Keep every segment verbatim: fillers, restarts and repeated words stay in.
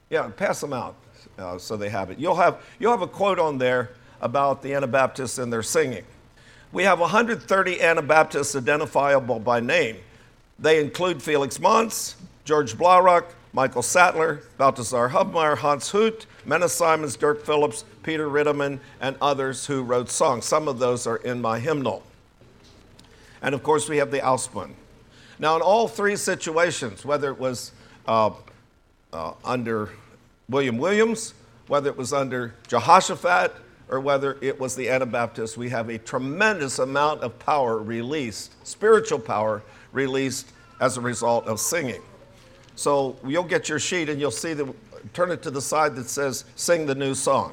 Yeah, pass them out uh, so they have it. You'll have, you'll have a quote on there about the Anabaptists and their singing. We have one hundred thirty Anabaptists identifiable by name. They include Felix Mons, George Blaurock, Michael Sattler, Balthasar Hubmaier, Hans Hut, Menna Simons, Dirk Phillips, Peter Ritterman, and others who wrote songs. Some of those are in my hymnal. And of course, we have the Ausbund. Now, in all three situations, whether it was uh, uh, under William Williams, whether it was under Jehoshaphat, or whether it was the Anabaptists, we have a tremendous amount of power released, spiritual power released as a result of singing. So you'll get your sheet and you'll see the, turn it to the side that says, sing the new song.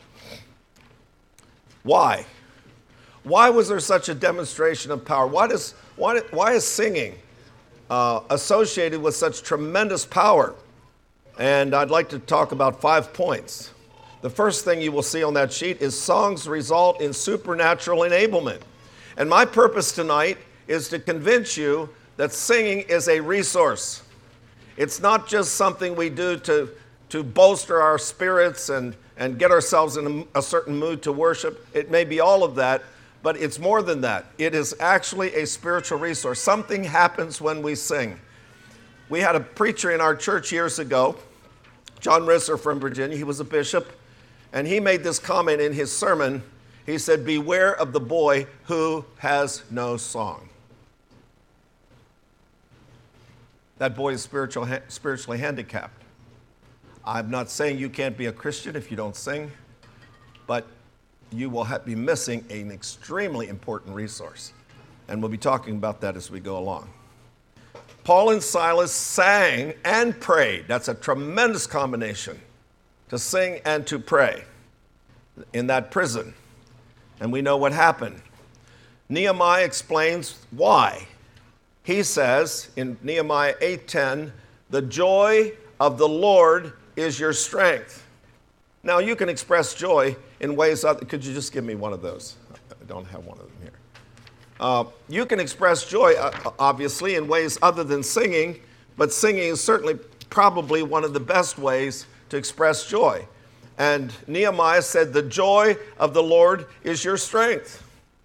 Why? Why was there such a demonstration of power? Why, does, why, why is singing uh, associated with such tremendous power? And I'd like to talk about five points. The first thing you will see on that sheet is songs result in supernatural enablement. And my purpose tonight is to convince you that singing is a resource. It's not just something we do to, to bolster our spirits and, and get ourselves in a, a certain mood to worship. It may be all of that, but it's more than that. It is actually a spiritual resource. Something happens when we sing. We had a preacher in our church years ago, John Risser from Virginia. He was a bishop. And he made this comment in his sermon. He said, beware of the boy who has no song. That boy is spiritual, spiritually handicapped. I'm not saying you can't be a Christian if you don't sing, but you will have, be missing an extremely important resource. And we'll be talking about that as we go along. Paul and Silas sang and prayed. That's a tremendous combination. To sing and to pray in that prison. And we know what happened. Nehemiah explains why. He says in Nehemiah eight ten, the joy of the Lord is your strength. Now you can express joy in ways other, could you just give me one of those? I don't have one of them here. Uh, you can express joy, uh, obviously, in ways other than singing, but singing is certainly probably one of the best ways to express joy. And Nehemiah said, the joy of the Lord is your strength.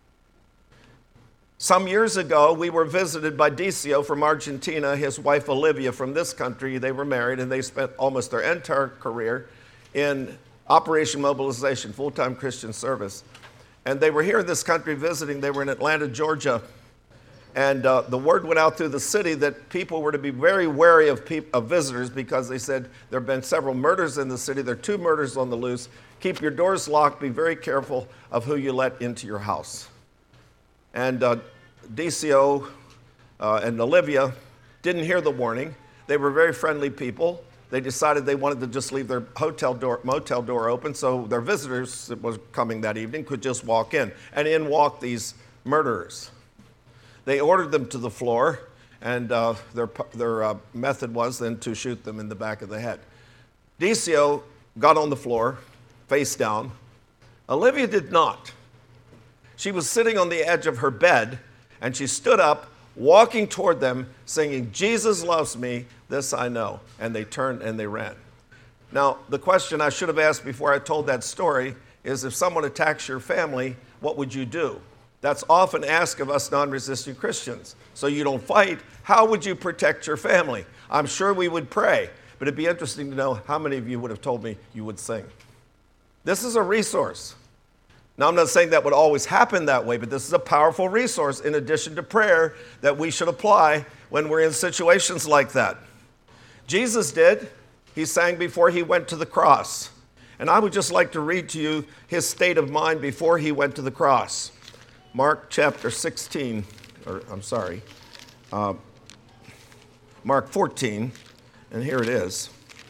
Some years ago, we were visited by Decio from Argentina, his wife Olivia from this country. They were married and they spent almost their entire career in Operation Mobilization, full-time Christian service. And they were here in this country visiting. They were in Atlanta, Georgia. And uh, the word went out through the city that people were to be very wary of, pe- of visitors because they said there have been several murders in the city. There are two murders on the loose. Keep your doors locked. Be very careful of who you let into your house. And uh, Decio uh, and Olivia didn't hear the warning. They were very friendly people. They decided they wanted to just leave their hotel door, motel door open so their visitors that was coming that evening could just walk in. And in walked these murderers. They ordered them to the floor, and uh, their, their uh, method was then to shoot them in the back of the head. Decio got on the floor, face down. Olivia did not. She was sitting on the edge of her bed, and she stood up, walking toward them, singing, Jesus loves me, this I know. And they turned and they ran. Now, the question I should have asked before I told that story is if someone attacks your family, what would you do? That's often asked of us non-resistant Christians. So you don't fight. How would you protect your family? I'm sure we would pray, but it'd be interesting to know how many of you would have told me you would sing. This is a resource. Now, I'm not saying that would always happen that way, but this is a powerful resource in addition to prayer that we should apply when we're in situations like that. Jesus did. He sang before he went to the cross. And I would just like to read to you his state of mind before he went to the cross. Mark chapter sixteen, or I'm sorry, uh, Mark fourteen, and here it is.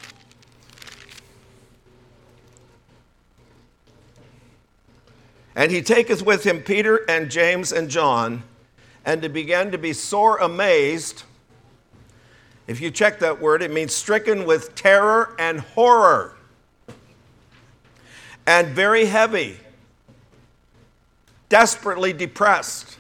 And he taketh with him Peter and James and John, and he began to be sore amazed. If you check that word, it means stricken with terror and horror, and very heavy. Desperately depressed.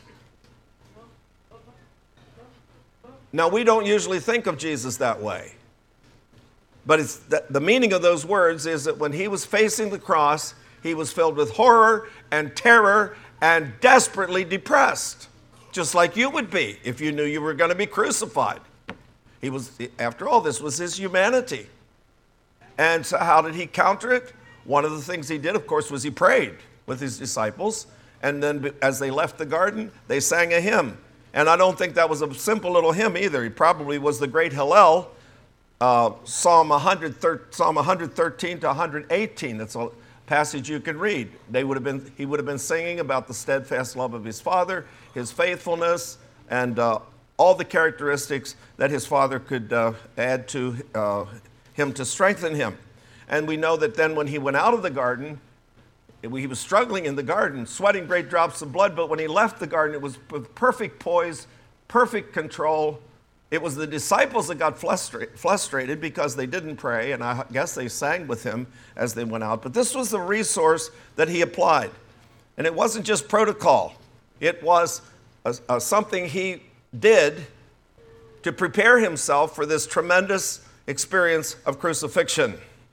Now, we don't usually think of Jesus that way. But it's the, the meaning of those words is that when he was facing the cross, he was filled with horror and terror and desperately depressed, just like you would be if you knew you were going to be crucified. He was, after all, this was his humanity. And so how did he counter it? One of the things he did, of course, was he prayed with his disciples. And then as they left the garden, they sang a hymn. And I don't think that was a simple little hymn either. It probably was the great Hallel, uh, Psalm, one hundred, Psalm one thirteen to one eighteen. That's a passage you can read. They would have been, he would have been singing about the steadfast love of his Father, his faithfulness, and uh, all the characteristics that his Father could uh, add to uh, him to strengthen him. And we know that then when he went out of the garden, he was struggling in the garden, sweating great drops of blood, but when he left the garden, it was with perfect poise, perfect control. It was the disciples that got frustrated because they didn't pray, and I guess they sang with him as they went out. But this was the resource that he applied. And it wasn't just protocol. It was a, a, something he did to prepare himself for this tremendous experience of crucifixion.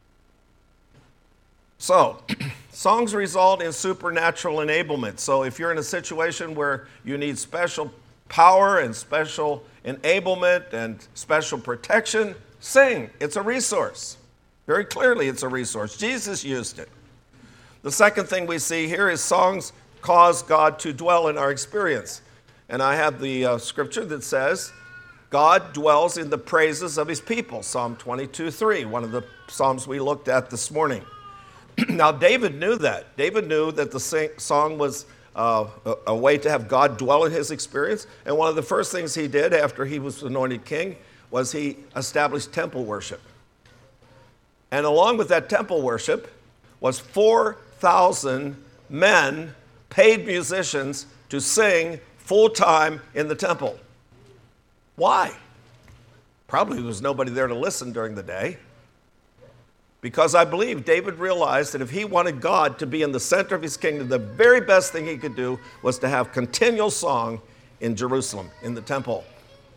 So, songs result in supernatural enablement. So if you're in a situation where you need special power and special enablement and special protection, sing. It's a resource. Very clearly, it's a resource. Jesus used it. The second thing we see here is songs cause God to dwell in our experience. And I have the uh, scripture that says, God dwells in the praises of his people, Psalm twenty-two three, one of the Psalms we looked at this morning. Now, David knew that. David knew that the sing- song was uh, a, a way to have God dwell in his experience. And one of the first things he did after he was anointed king was he established temple worship. And along with that temple worship was four thousand men, paid musicians, to sing full-time in the temple. Why? Probably there was nobody there to listen during the day. Because I believe David realized that if he wanted God to be in the center of his kingdom, the very best thing he could do was to have continual song in Jerusalem, in the temple.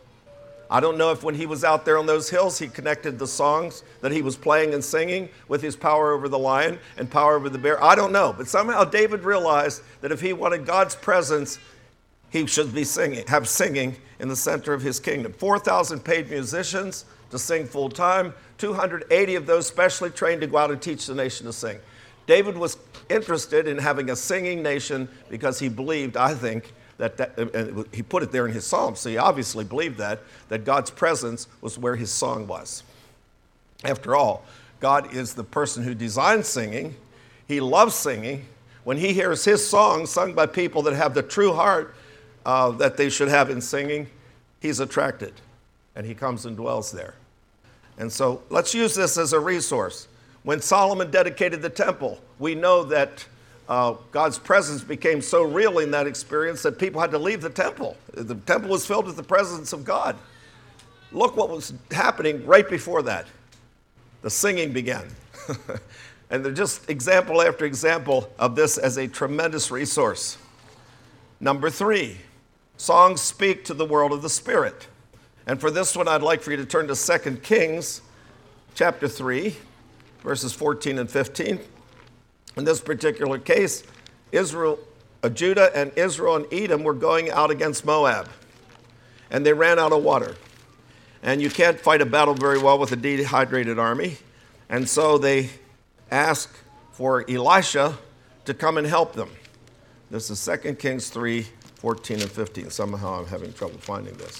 I don't know if when he was out there on those hills, he connected the songs that he was playing and singing with his power over the lion and power over the bear. I don't know. But somehow David realized that if he wanted God's presence, he should be singing, have singing in the center of his kingdom. four thousand paid musicians to sing full time, two hundred eighty of those specially trained to go out and teach the nation to sing. David was interested in having a singing nation because he believed, I think, that, that and he put it there in his Psalms, so he obviously believed that, that God's presence was where his song was. After all, God is the person who designed singing. He loves singing. When he hears his song sung by people that have the true heart uh, that they should have in singing, he's attracted, and he comes and dwells there. And so let's use this as a resource. When Solomon dedicated the temple, we know that uh, God's presence became so real in that experience that people had to leave the temple. The temple was filled with the presence of God. Look what was happening right before that. The singing began. And they're just example after example of this as a tremendous resource. Number three, songs speak to the world of the Spirit. And for this one, I'd like for you to turn to Second Kings chapter three, verses fourteen and fifteen. In this particular case, Israel, uh, Judah and Israel and Edom were going out against Moab. And they ran out of water. And you can't fight a battle very well with a dehydrated army. And so they asked for Elisha to come and help them. This is Second Kings three, fourteen and fifteen. Somehow I'm having trouble finding this.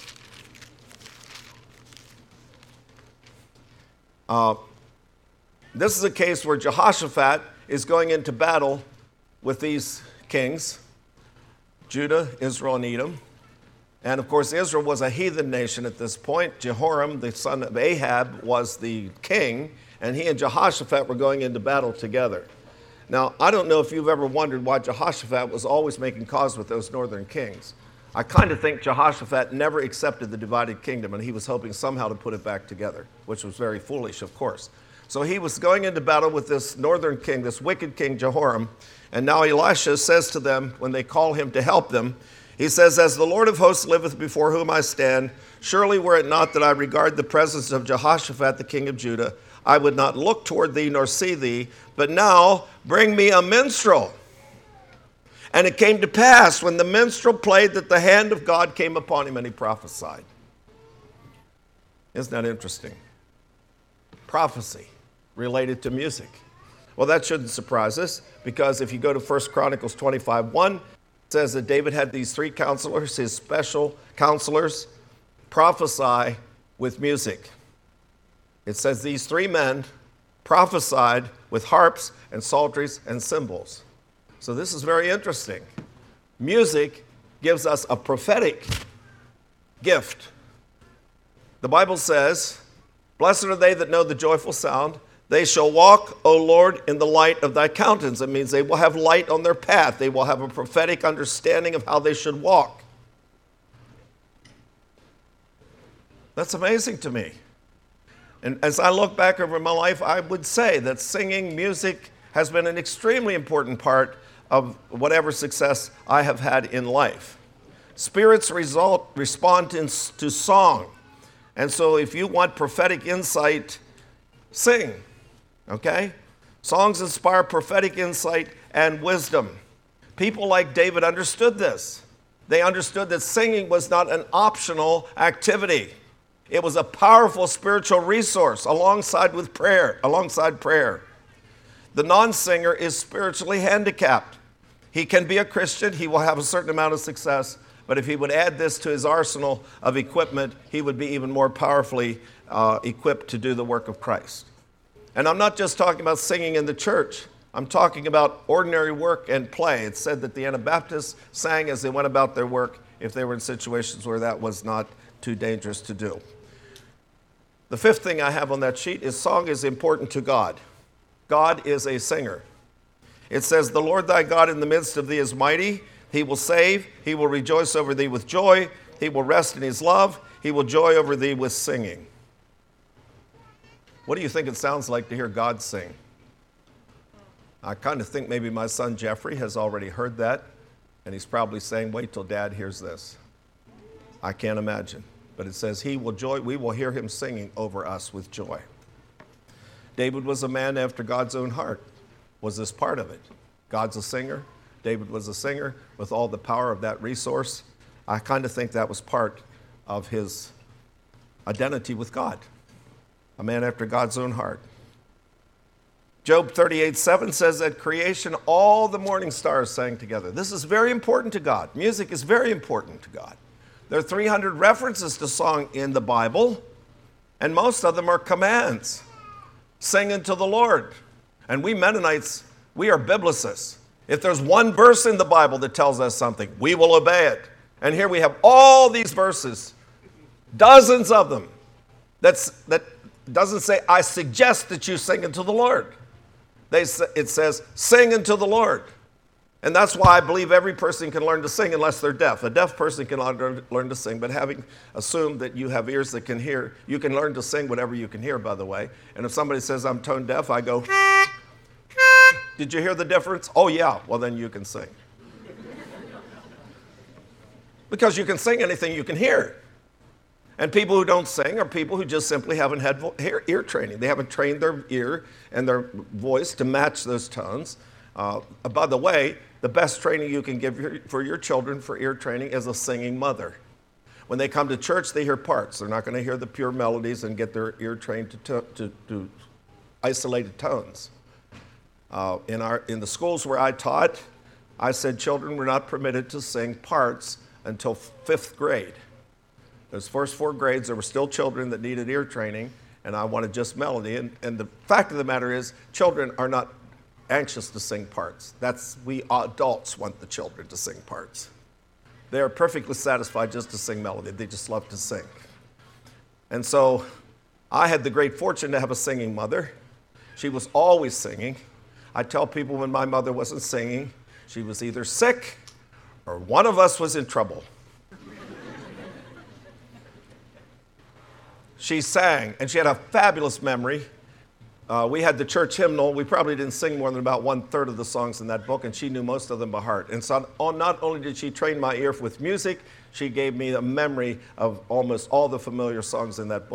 Uh, this is a case where Jehoshaphat is going into battle with these kings, Judah, Israel, and Edom. And of course, Israel was a heathen nation at this point. Jehoram, the son of Ahab, was the king, and he and Jehoshaphat were going into battle together. Now, I don't know if you've ever wondered why Jehoshaphat was always making cause with those northern kings. I kind of think Jehoshaphat never accepted the divided kingdom, and he was hoping somehow to put it back together, which was very foolish, of course. So he was going into battle with this northern king, this wicked king Jehoram, and now Elisha says to them, when they call him to help them, he says, "As the Lord of hosts liveth before whom I stand, surely were it not that I regard the presence of Jehoshaphat, the king of Judah, I would not look toward thee nor see thee, but now bring me a minstrel. And it came to pass when the minstrel played that the hand of God came upon him and he prophesied. Isn't that interesting? Prophecy related to music. Well, that shouldn't surprise us, because if you go to First Chronicles twenty-five one, it says that David had these three counselors, his special counselors, prophesy with music. It says these three men prophesied with harps and psalteries and cymbals. So this is very interesting. Music gives us a prophetic gift. The Bible says, blessed are they that know the joyful sound. They shall walk, O Lord, in the light of thy countenance. It means they will have light on their path. They will have a prophetic understanding of how they should walk. That's amazing to me. And as I look back over my life, I would say that singing, music has been an extremely important part of whatever success I have had in life. Spirits result, respond to, to song. And so if you want prophetic insight, sing, okay? Songs inspire prophetic insight and wisdom. People like David understood this. They understood that singing was not an optional activity. It was a powerful spiritual resource alongside with prayer, alongside prayer. The non-singer is spiritually handicapped. He can be a Christian, he will have a certain amount of success, but if he would add this to his arsenal of equipment, he would be even more powerfully uh, equipped to do the work of Christ. And I'm not just talking about singing in the church. I'm talking about ordinary work and play. It's said that the Anabaptists sang as they went about their work if they were in situations where that was not too dangerous to do. The fifth thing I have on that sheet is song is important to God. God is a singer. It says, the Lord thy God in the midst of thee is mighty. He will save. He will rejoice over thee with joy. He will rest in his love. He will joy over thee with singing. What do you think it sounds like to hear God sing? I kind of think maybe my son Jeffrey has already heard that, and he's probably saying, wait till Dad hears this. I can't imagine. But it says, he will joy, we will hear him singing over us with joy. David was a man after God's own heart. Was this part of it? God's a singer. David was a singer with all the power of that resource. I kind of think that was part of his identity with God. A man after God's own heart. Job thirty-eight seven says that creation, all the morning stars sang together. This is very important to God. Music is very important to God. There are three hundred references to song in the Bible, and most of them are commands. Sing unto the Lord. And we Mennonites, we are biblicists. If there's one verse in the Bible that tells us something, we will obey it. And here we have all these verses, dozens of them, that's, that doesn't say, I suggest that you sing unto the Lord. They, it says, sing unto the Lord. And that's why I believe every person can learn to sing unless they're deaf. A deaf person can learn to sing, but having assumed that you have ears that can hear, you can learn to sing whatever you can hear, by the way. And if somebody says I'm tone deaf, I go, did you hear the difference? Oh, yeah. Well, then you can sing. Because you can sing anything you can hear. And people who don't sing are people who just simply haven't had vo- ear, ear training. They haven't trained their ear and their voice to match those tones. Uh, by the way, the best training you can give your, for your children for ear training is a singing mother. When they come to church, they hear parts. They're not going to hear the pure melodies and get their ear trained to, to, to, to isolated tones. Uh, in, our, in the schools where I taught, I said children were not permitted to sing parts until fifth grade. Those first four grades, there were still children that needed ear training, and I wanted just melody. And, and the fact of the matter is, children are not anxious to sing parts. That's, we adults want the children to sing parts. They are perfectly satisfied just to sing melody. They just love to sing. And so I had the great fortune to have a singing mother. She was always singing. I tell people when my mother wasn't singing, she was either sick or one of us was in trouble. She sang, and she had a fabulous memory. Uh, we had the church hymnal. We probably didn't sing more than about one-third of the songs in that book, and she knew most of them by heart. And so not only did she train my ear with music, she gave me a memory of almost all the familiar songs in that book.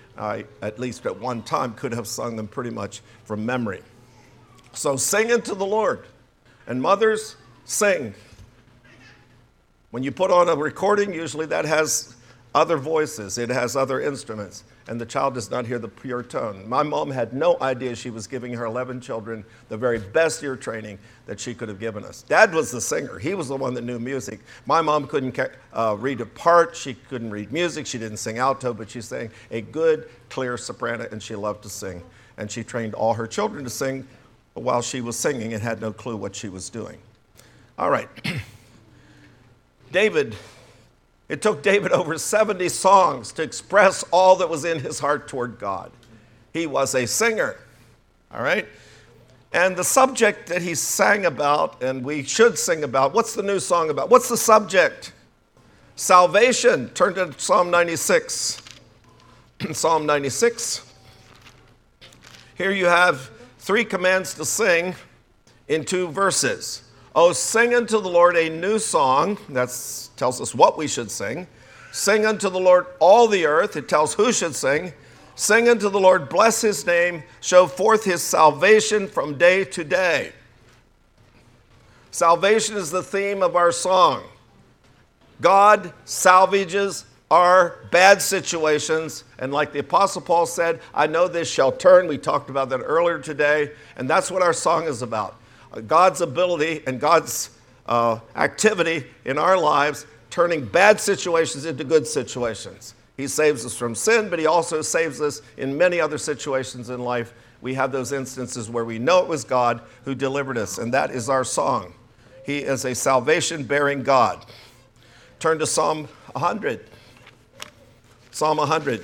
I, at least at one time, could have sung them pretty much from memory. So sing unto the Lord. And mothers, sing. When you put on a recording, usually that has other voices. It has other instruments. And the child does not hear the pure tone. My mom had no idea she was giving her eleven children the very best ear training that she could have given us. Dad was the singer. He was the one that knew music. My mom couldn't uh, read a part. She couldn't read music. She didn't sing alto, but she sang a good, clear soprano, and she loved to sing. And she trained all her children to sing while she was singing and had no clue what she was doing. All right. David, it took David over seventy songs to express all that was in his heart toward God. He was a singer, all right? And the subject that he sang about, and we should sing about, what's the new song about? What's the subject? Salvation. Turn to Psalm ninety-six. Psalm ninety-six. Here you have three commands to sing in two verses. Oh, sing unto the Lord a new song. That tells us what we should sing. Sing unto the Lord all the earth. It tells who should sing. Sing unto the Lord, bless his name. Show forth his salvation from day to day. Salvation is the theme of our song. God salvages our bad situations. And like the Apostle Paul said, I know this shall turn. We talked about that earlier today. And that's what our song is about. God's ability and God's uh, activity in our lives, turning bad situations into good situations. He saves us from sin, but he also saves us in many other situations in life. We have those instances where we know it was God who delivered us, and that is our song. He is a salvation-bearing God. Turn to Psalm one hundred. Psalm one hundred.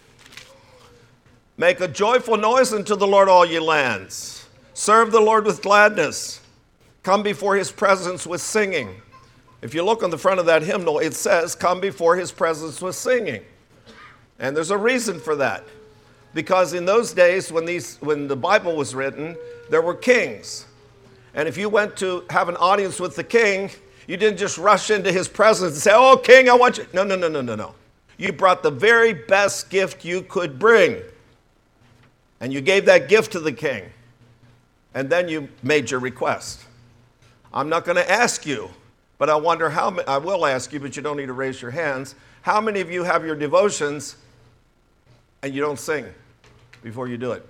Make a joyful noise unto the Lord, all ye lands. Serve the Lord with gladness. Come before his presence with singing. If you look on the front of that hymnal, it says, come before his presence with singing. And there's a reason for that. Because in those days, when, these, when the Bible was written, there were kings. And if you went to have an audience with the king, you didn't just rush into his presence and say, oh, king, I want you. No, no, no, no, no, no. You brought the very best gift you could bring. And you gave that gift to the king. And then you made your request. I'm not going to ask you, but I wonder how, I will ask you, but you don't need to raise your hands. How many of you have your devotions and you don't sing before you do it?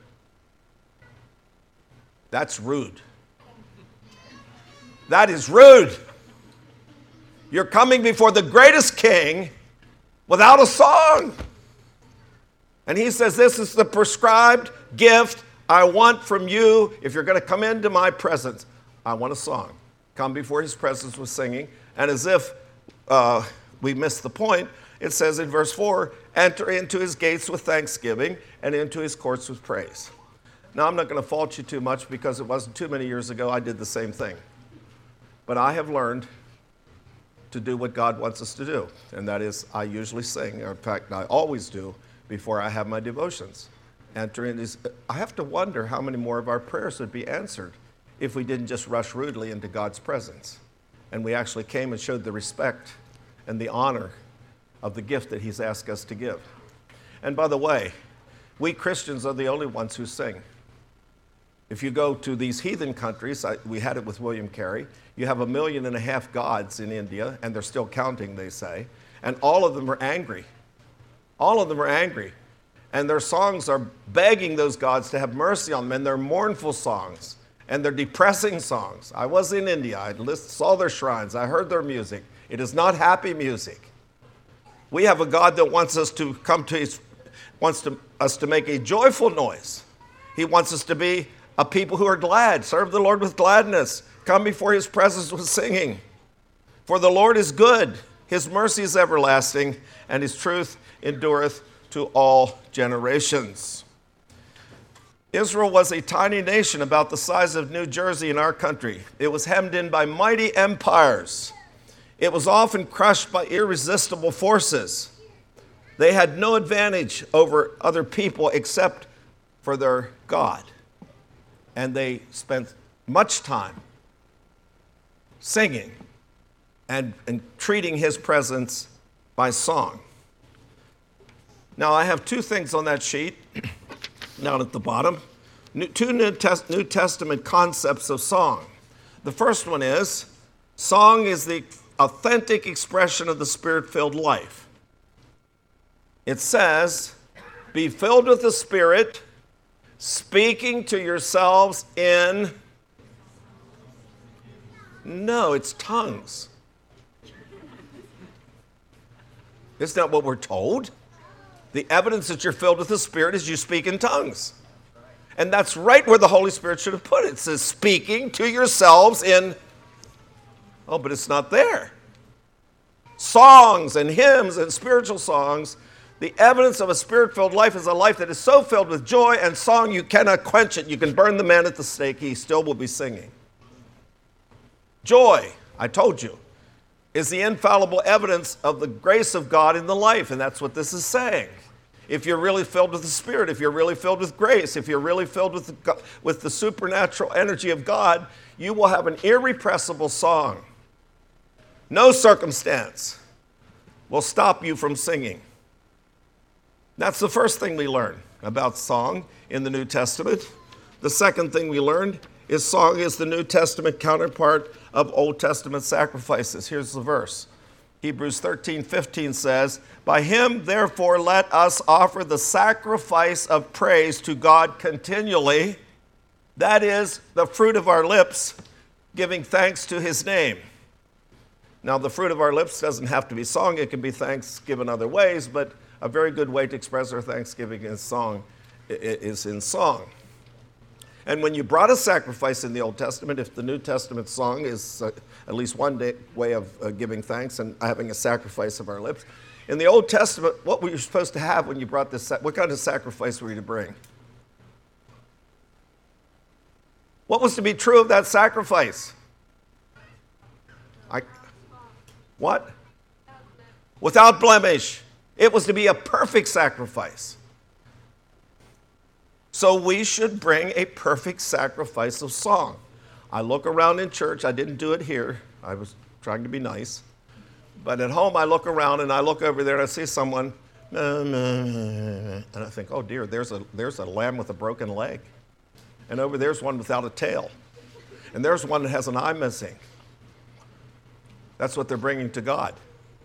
That's rude. That is rude. You're coming before the greatest king without a song. And he says, this is the prescribed gift I want from you. If you're going to come into my presence, I want a song. Come before his presence with singing. And as if uh, we missed the point, it says in verse four, enter into his gates with thanksgiving and into his courts with praise. Now, I'm not going to fault you too much because it wasn't too many years ago I did the same thing. But I have learned to do what God wants us to do. And that is, I usually sing, or in fact, I always do, before I have my devotions. Enter in his, I have to wonder how many more of our prayers would be answered if we didn't just rush rudely into God's presence. And we actually came and showed the respect and the honor of the gift that he's asked us to give. And by the way, we Christians are the only ones who sing. If you go to these heathen countries, I, we had it with William Carey, you have a million and a half gods in India, and they're still counting, they say, and all of them are angry. All of them are angry. And their songs are begging those gods to have mercy on them, and they're mournful songs, and they're depressing songs. I was in India. I saw their shrines. I heard their music. It is not happy music. We have a God that wants us to come to his, wants to, us to make a joyful noise. He wants us to be a people who are glad. Serve the Lord with gladness. Come before his presence with singing. For the Lord is good. His mercy is everlasting, and his truth endureth to all generations. Israel was a tiny nation about the size of New Jersey in our country. It was hemmed in by mighty empires. It was often crushed by irresistible forces. They had no advantage over other people except for their God. And they spent much time singing and, and treating his presence by song. Now, I have two things on that sheet down at the bottom. New, two New, Test, New Testament concepts of song. The first one is, song is the authentic expression of the Spirit-filled life. It says, be filled with the Spirit, speaking to yourselves in... No, it's tongues. Isn't that what we're told? The evidence that you're filled with the Spirit is you speak in tongues. And that's right where the Holy Spirit should have put it. It says, speaking to yourselves in... Oh, but it's not there. Songs and hymns and spiritual songs. The evidence of a Spirit-filled life is a life that is so filled with joy and song you cannot quench it. You can burn the man at the stake, he still will be singing. Joy, I told you, is the infallible evidence of the grace of God in the life, and that's what this is saying. If you're really filled with the Spirit, if you're really filled with grace, if you're really filled with the, with the supernatural energy of God, you will have an irrepressible song. No circumstance will stop you from singing. That's the first thing we learn about song in the New Testament. The second thing we learned is song is the New Testament counterpart of Old Testament sacrifices. Here's the verse. Hebrews thirteen fifteen says, by him, therefore, let us offer the sacrifice of praise to God continually. That is the fruit of our lips, giving thanks to his name. Now, the fruit of our lips doesn't have to be song. It can be thanks given other ways, but a very good way to express our thanksgiving in song is in song. And when you brought a sacrifice in the Old Testament, if the New Testament song is uh, at least one day, way of uh, giving thanks and having a sacrifice of our lips, in the Old Testament, what were you supposed to have when you brought this? What kind of sacrifice were you to bring? What was to be true of that sacrifice? I, what? Without blemish. It was to be a perfect sacrifice. So we should bring a perfect sacrifice of song. I look around in church. I didn't do it here. I was trying to be nice. But at home, I look around and I look over there and I see someone, and I think, oh dear, there's a, there's a lamb with a broken leg. And over there's one without a tail. And there's one that has an eye missing. That's what they're bringing to God.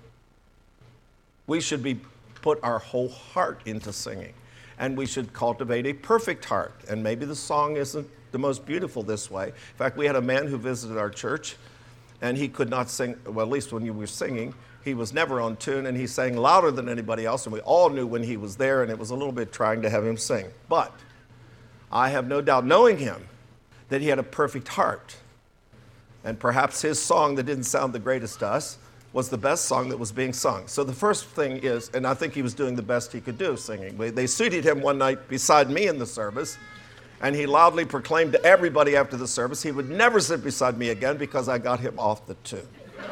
We should be put our whole heart into singing. And we should cultivate a perfect heart. And maybe the song isn't the most beautiful this way. In fact, we had a man who visited our church, and he could not sing, well, at least when you were singing, he was never on tune, and he sang louder than anybody else, and we all knew when he was there, and it was a little bit trying to have him sing. But I have no doubt, knowing him, that he had a perfect heart. And perhaps his song that didn't sound the greatest to us was the best song that was being sung. So the first thing is, and I think he was doing the best he could do singing. They seated him one night beside me in the service, and he loudly proclaimed to everybody after the service he would never sit beside me again because I got him off the tune.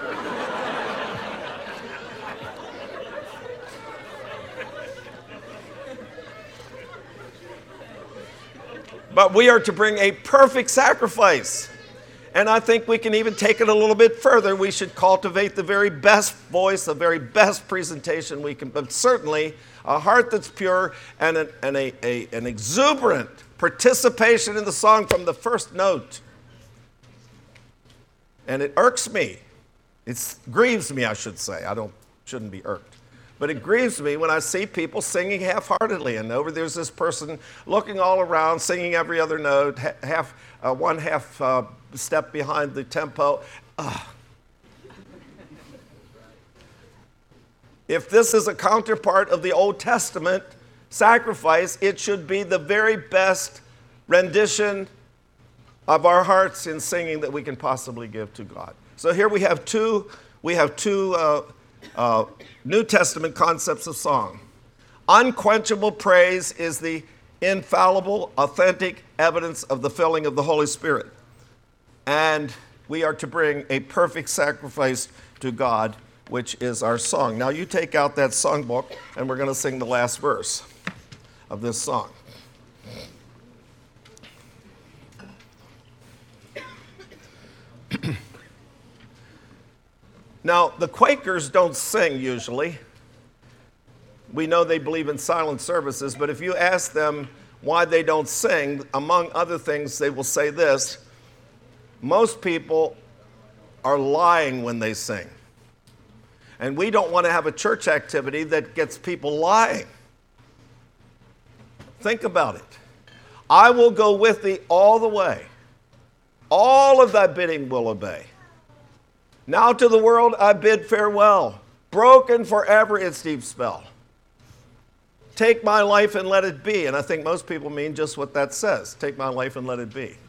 But we are to bring a perfect sacrifice. And I think we can even take it a little bit further. We should cultivate the very best voice, the very best presentation we can, but certainly a heart that's pure and, a, and a, a, an exuberant participation in the song from the first note. And it irks me. It grieves me, I should say. I don't, shouldn't be irked. But it grieves me when I see people singing half-heartedly, and over there's this person looking all around, singing every other note, half, uh, one half uh, step behind the tempo. Ugh. If this is a counterpart of the Old Testament sacrifice, it should be the very best rendition of our hearts in singing that we can possibly give to God. So here we have two, we have two uh, uh, New Testament concepts of song. Unquenchable praise is the infallible, authentic evidence of the filling of the Holy Spirit. And we are to bring a perfect sacrifice to God, which is our song. Now you take out that songbook, and we're going to sing the last verse of this song. Now, the Quakers don't sing usually. we know they believe in silent services, but if you ask them why they don't sing, among other things, they will say this: most people are lying when they sing. And we don't want to have a church activity that gets people lying. Think about it. I will go with thee all the way. All of thy bidding will obey. Now to the world I bid farewell. Broken forever its deep spell. Take my life and let it be. And I think most people mean just what that says. Take my life and let it be.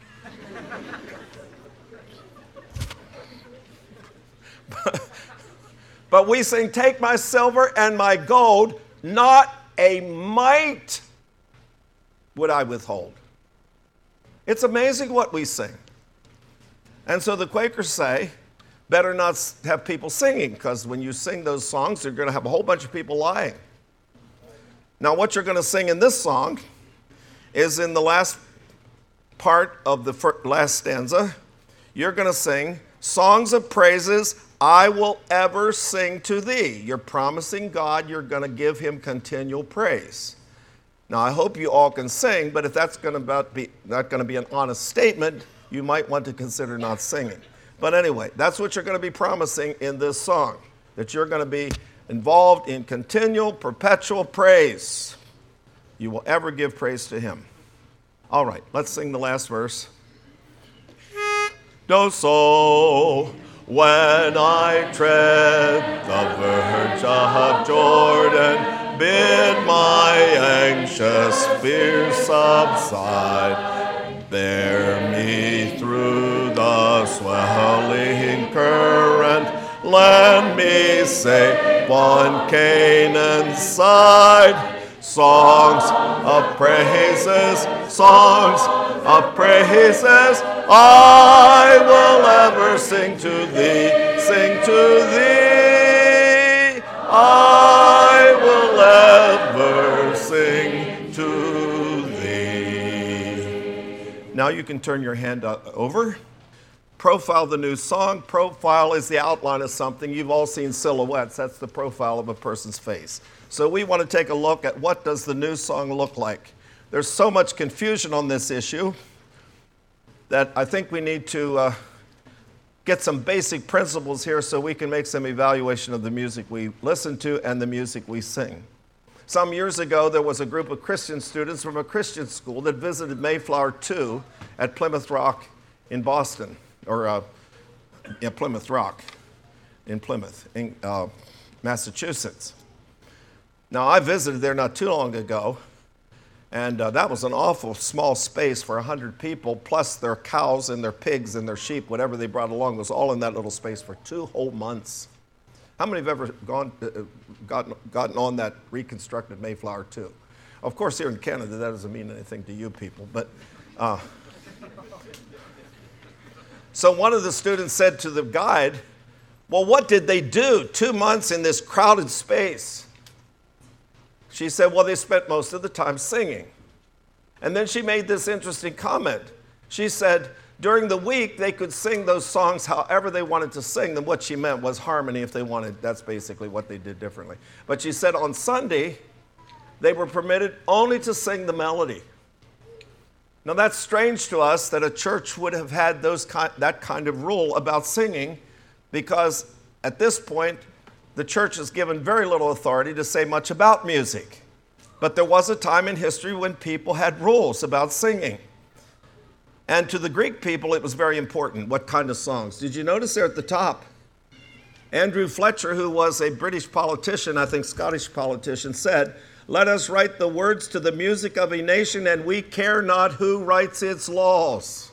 But we sing, take my silver and my gold, not a mite would I withhold. It's amazing what we sing. And so the Quakers say, better not have people singing, because when you sing those songs, you're going to have a whole bunch of people lying. Now, what you're going to sing in this song is in the last part of the first, last stanza. You're going to sing, songs of praises I will ever sing to thee. You're promising God you're going to give him continual praise. Now, I hope you all can sing, but if that's going to be not going to be an honest statement, you might want to consider not singing. But anyway, that's what you're going to be promising in this song, that you're going to be involved in continual, perpetual praise. You will ever give praise to him. All right, let's sing the last verse. Do so. When I tread the verge of Jordan, bid my anxious fears subside. Bear me through the swelling current, let me safe on Canaan's side. Songs of praises, songs of praises, I will ever sing to thee, sing to thee. I will ever sing to thee. Now you can turn your hand over. Profile the new song. Profile is the outline of something. You've all seen silhouettes. That's the profile of a person's face. So we want to take a look at what does the new song look like. There's so much confusion on this issue that I think we need to uh, get some basic principles here so we can make some evaluation of the music we listen to and the music we sing. Some years ago, there was a group of Christian students from a Christian school that visited Mayflower two at Plymouth Rock in Boston, or uh, yeah, Plymouth Rock in Plymouth, in uh, Massachusetts. Now, I visited there not too long ago, and uh, that was an awful small space for one hundred people, plus their cows and their pigs and their sheep, whatever they brought along, was all in that little space for two whole months. How many have ever gone, uh, gotten, gotten on that reconstructed Mayflower two? Of course, here in Canada, that doesn't mean anything to you people, but... Uh, so one of the students said to the guide, well, what did they do two months in this crowded space? She said, well, they spent most of the time singing. And then she made this interesting comment. She said, during the week, they could sing those songs however they wanted to sing them. What she meant was harmony if they wanted. That's basically what they did differently. But she said on Sunday, they were permitted only to sing the melody. Now, that's strange to us that a church would have had those ki- that kind of rule about singing, because at this point, the church has given very little authority to say much about music. But there was a time in history when people had rules about singing. And to the Greek people, it was very important what kind of songs. Did you notice there at the top? Andrew Fletcher, who was a British politician, I think Scottish politician, said, let us write the words to the music of a nation, and we care not who writes its laws.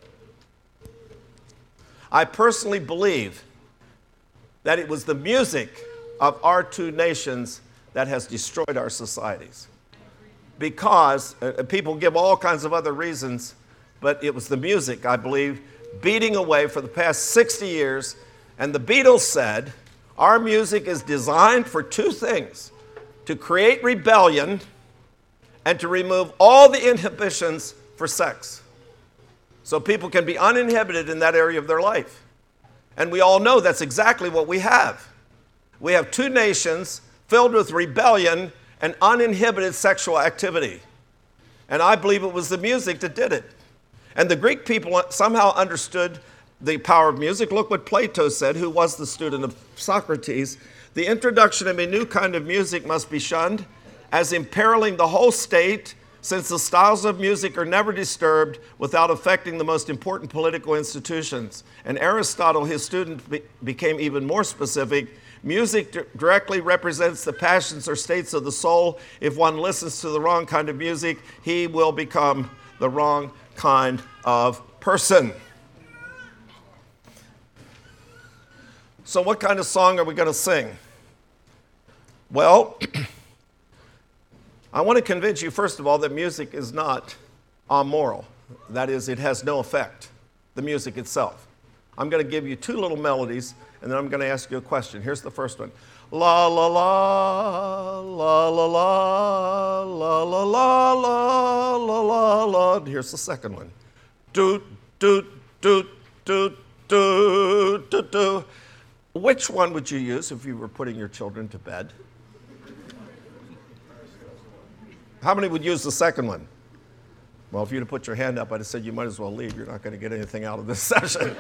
I personally believe that it was the music of our two nations that has destroyed our societies. Because uh, people give all kinds of other reasons, but it was the music, I believe, beating away for the past sixty years. And the Beatles said, our music is designed for two things: to create rebellion and to remove all the inhibitions for sex. So people can be uninhibited in that area of their life. And we all know that's exactly what we have. We have two nations filled with rebellion and uninhibited sexual activity. And I believe it was the music that did it. And the Greek people somehow understood the power of music. Look what Plato said, who was the student of Socrates. The introduction of a new kind of music must be shunned as imperiling the whole state, since the styles of music are never disturbed without affecting the most important political institutions. And Aristotle, his student, be- became even more specific. Music d- directly represents the passions or states of the soul. If one listens to the wrong kind of music, he will become the wrong kind of person. So what kind of song are we going to sing? Well, I want to convince you, first of all, that music is not amoral. That is, it has no effect, the music itself. I'm going to give you two little melodies, and then I'm going to ask you a question. Here's the first one. La la la, la la la, la la la, la la la la. Here's the second one. Do, do, do, do, do, do, do. Which one would you use if you were putting your children to bed? How many would use the second one? Well, if you'd have put your hand up, I'd have said you might as well leave. You're not going to get anything out of this session.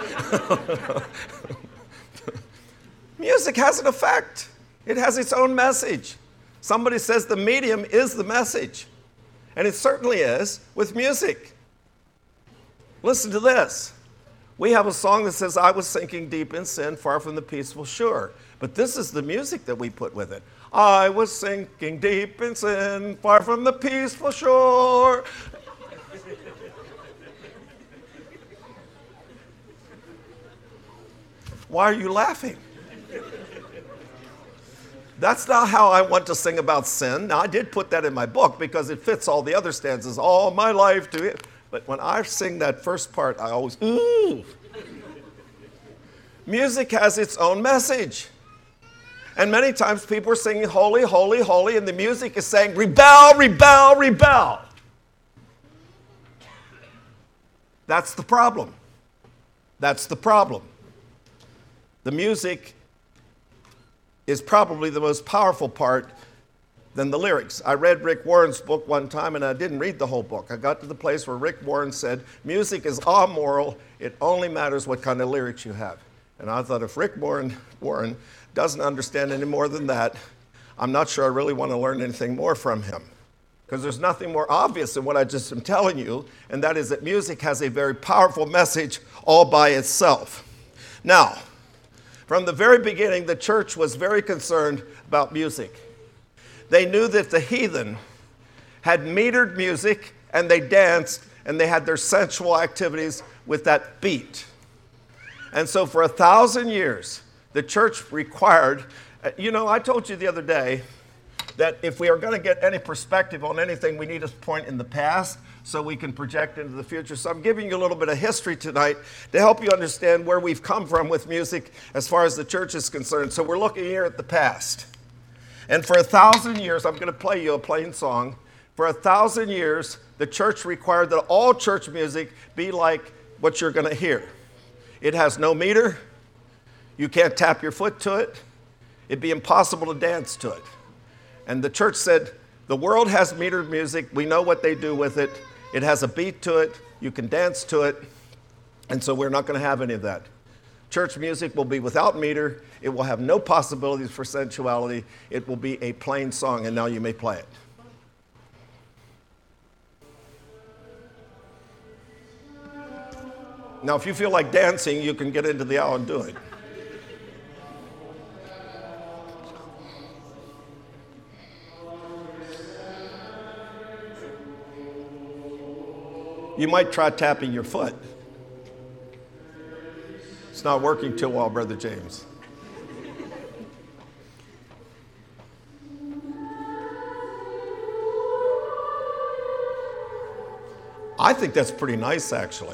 Music has an effect. It has its own message. Somebody says the medium is the message. And it certainly is with music. Listen to this. We have a song that says, I was sinking deep in sin, far from the peaceful shore. But this is the music that we put with it. I was sinking deep in sin, far from the peaceful shore. Why are you laughing? That's not how I want to sing about sin. Now, I did put that in my book because it fits all the other stanzas. All my life to it. But when I sing that first part, I always, ooh. Music has its own message. And many times people are singing holy, holy, holy, and the music is saying rebel, rebel, rebel. That's the problem. That's the problem. The music is probably the most powerful part than the lyrics. I read Rick Warren's book one time, and I didn't read the whole book. I got to the place where Rick Warren said, music is amoral. It only matters what kind of lyrics you have. And I thought, if Rick Warren, Warren doesn't understand any more than that, I'm not sure I really want to learn anything more from him. Because there's nothing more obvious than what I just am telling you, and that is that music has a very powerful message all by itself. Now, from the very beginning, the church was very concerned about music. They knew that the heathen had metered music, and they danced, and they had their sensual activities with that beat. And so for a thousand years, the church required, you know, I told you the other day that if we are going to get any perspective on anything, we need to point in the past so we can project into the future. So I'm giving you a little bit of history tonight to help you understand where we've come from with music as far as the church is concerned. So we're looking here at the past. And for a thousand years, I'm going to play you a plain song. For a thousand years, the church required that all church music be like what you're going to hear. It has no meter. You can't tap your foot to it. It'd be impossible to dance to it. And the church said, the world has metered music. We know what they do with it. It has a beat to it. You can dance to it. And so we're not going to have any of that. Church music will be without meter. It will have no possibilities for sensuality. It will be a plain song, and now you may play it. Now, if you feel like dancing, you can get into the aisle and do it. You might try tapping your foot. It's not working too well, Brother James. I think that's pretty nice, actually.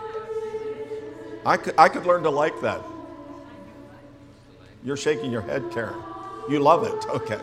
I could, I could learn to like that. You're shaking your head, Karen. You love it. Okay.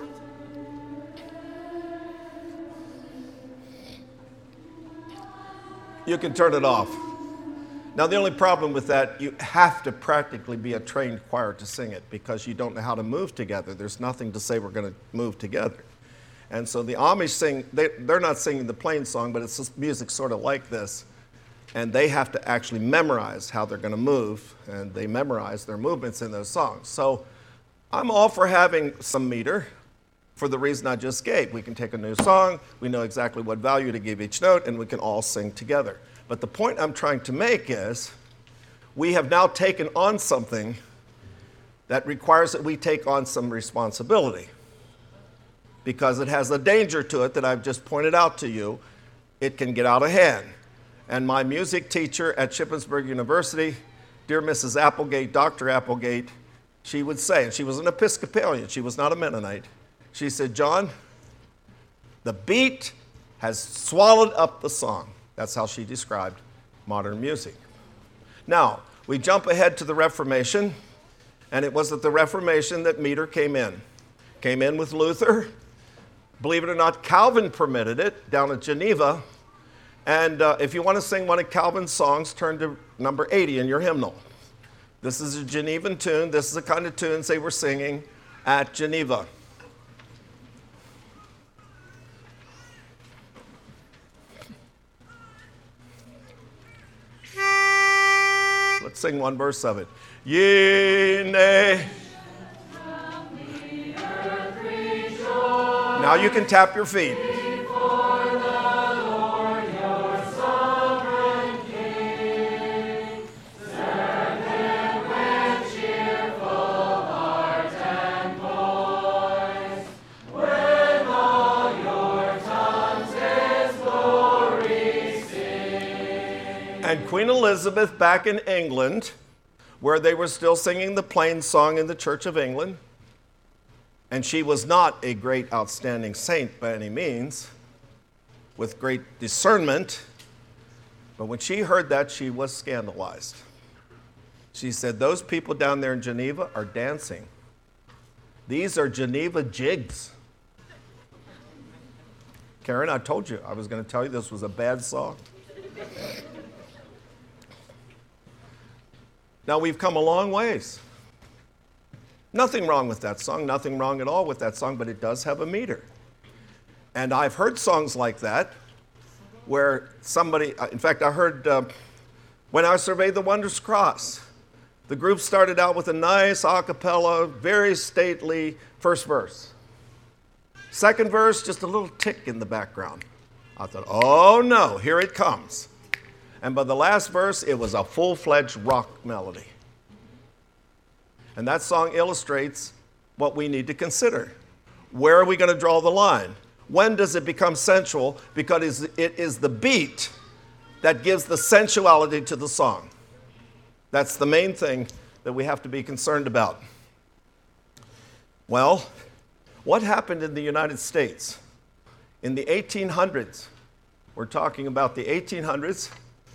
You can turn it off. Now, the only problem with that, you have to practically be a trained choir to sing it because you don't know how to move together. There's nothing to say we're going to move together. And so the Amish sing, they, they're not singing the plain song, but it's just music sort of like this. And they have to actually memorize how they're going to move, and they memorize their movements in those songs. So I'm all for having some meter for the reason I just gave. We can take a new song, we know exactly what value to give each note, and we can all sing together. But the point I'm trying to make is we have now taken on something that requires that we take on some responsibility, because it has a danger to it that I've just pointed out to you. It can get out of hand. And my music teacher at Shippensburg University, dear Missus Applegate, Doctor Applegate, she would say, and she was an Episcopalian, she was not a Mennonite, she said, John, the beat has swallowed up the song. That's how she described modern music. Now, we jump ahead to the Reformation, and it was at the Reformation that meter came in. Came in with Luther. Believe it or not, Calvin permitted it down at Geneva. And uh, if you want to sing one of Calvin's songs, turn to number eighty in your hymnal. This is a Genevan tune. This is the kind of tunes they were singing at Geneva. Let's sing one verse of it. Ye nay. Now you can tap your feet. And Queen Elizabeth back in England, where they were still singing the plain song in the Church of England, and she was not a great outstanding saint by any means, with great discernment, but when she heard that, she was scandalized. She said, those people down there in Geneva are dancing. These are Geneva jigs. Karen, I told you I was going to tell you this was a bad song. Now, we've come a long ways. Nothing wrong with that song, nothing wrong at all with that song, but it does have a meter. And I've heard songs like that where somebody, in fact, I heard uh, When I Surveyed the Wondrous Cross, the group started out with a nice a cappella, very stately first verse. Second verse, just a little tick in the background. I thought, oh no, here it comes. And by the last verse, it was a full-fledged rock melody. And that song illustrates what we need to consider. Where are we going to draw the line? When does it become sensual? Because it is the beat that gives the sensuality to the song. That's the main thing that we have to be concerned about. Well, what happened in the United States? In the eighteen hundreds, we're talking about the eighteen hundreds,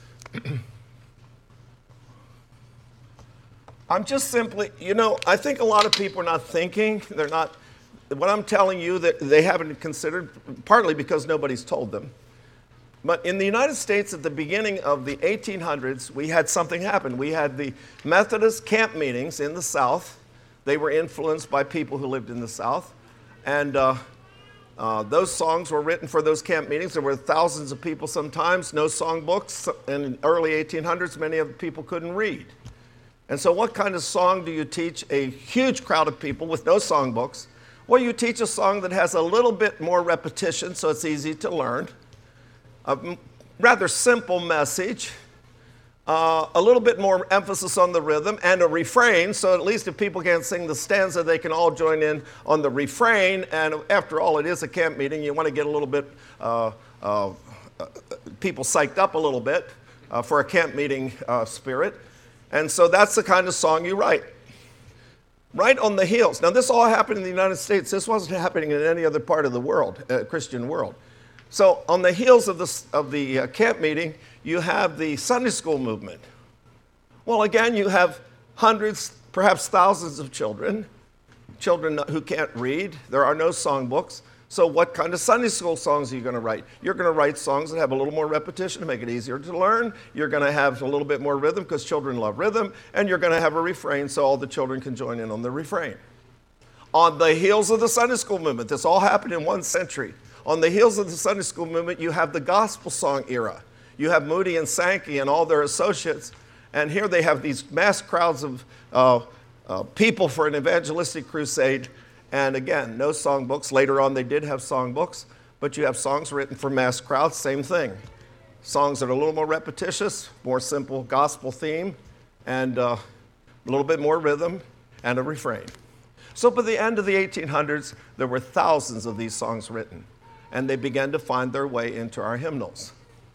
I'm just simply, you know, I think a lot of people are not thinking, they're not, what I'm telling you that they haven't considered, partly because nobody's told them. But in the United States at the beginning of the eighteen hundreds, we had something happen. We had the Methodist camp meetings in the South. They were influenced by people who lived in the South. And uh, uh, those songs were written for those camp meetings. There were thousands of people sometimes, no songbooks. And in the early eighteen hundreds, many of the people couldn't read. And so what kind of song do you teach a huge crowd of people with no songbooks? Well, you teach a song that has a little bit more repetition, so it's easy to learn. A rather simple message, uh, a little bit more emphasis on the rhythm, and a refrain, so at least if people can't sing the stanza, they can all join in on the refrain. And after all, it is a camp meeting. You want to get a little bit, uh, uh, people psyched up a little bit uh, for a camp meeting uh, spirit. And so that's the kind of song you write. Right on the heels. Now, this all happened in the United States. This wasn't happening in any other part of the world, uh, Christian world. So on the heels of the, of the uh, camp meeting, you have the Sunday school movement. Well, again, you have hundreds, perhaps thousands of children, children who can't read. There are no songbooks. So what kind of Sunday school songs are you going to write? You're going to write songs that have a little more repetition to make it easier to learn. You're going to have a little bit more rhythm because children love rhythm. And you're going to have a refrain so all the children can join in on the refrain. On the heels of the Sunday school movement, this all happened in one century. On the heels of the Sunday school movement, you have the gospel song era. You have Moody and Sankey and all their associates, and here they have these mass crowds of uh, uh, people for an evangelistic crusade. And again, no songbooks. Later on, they did have songbooks, but you have songs written for mass crowds, same thing. Songs that are a little more repetitious, more simple gospel theme, and uh, a little bit more rhythm, and a refrain. So by the end of the eighteen hundreds, there were thousands of these songs written, and they began to find their way into our hymnals.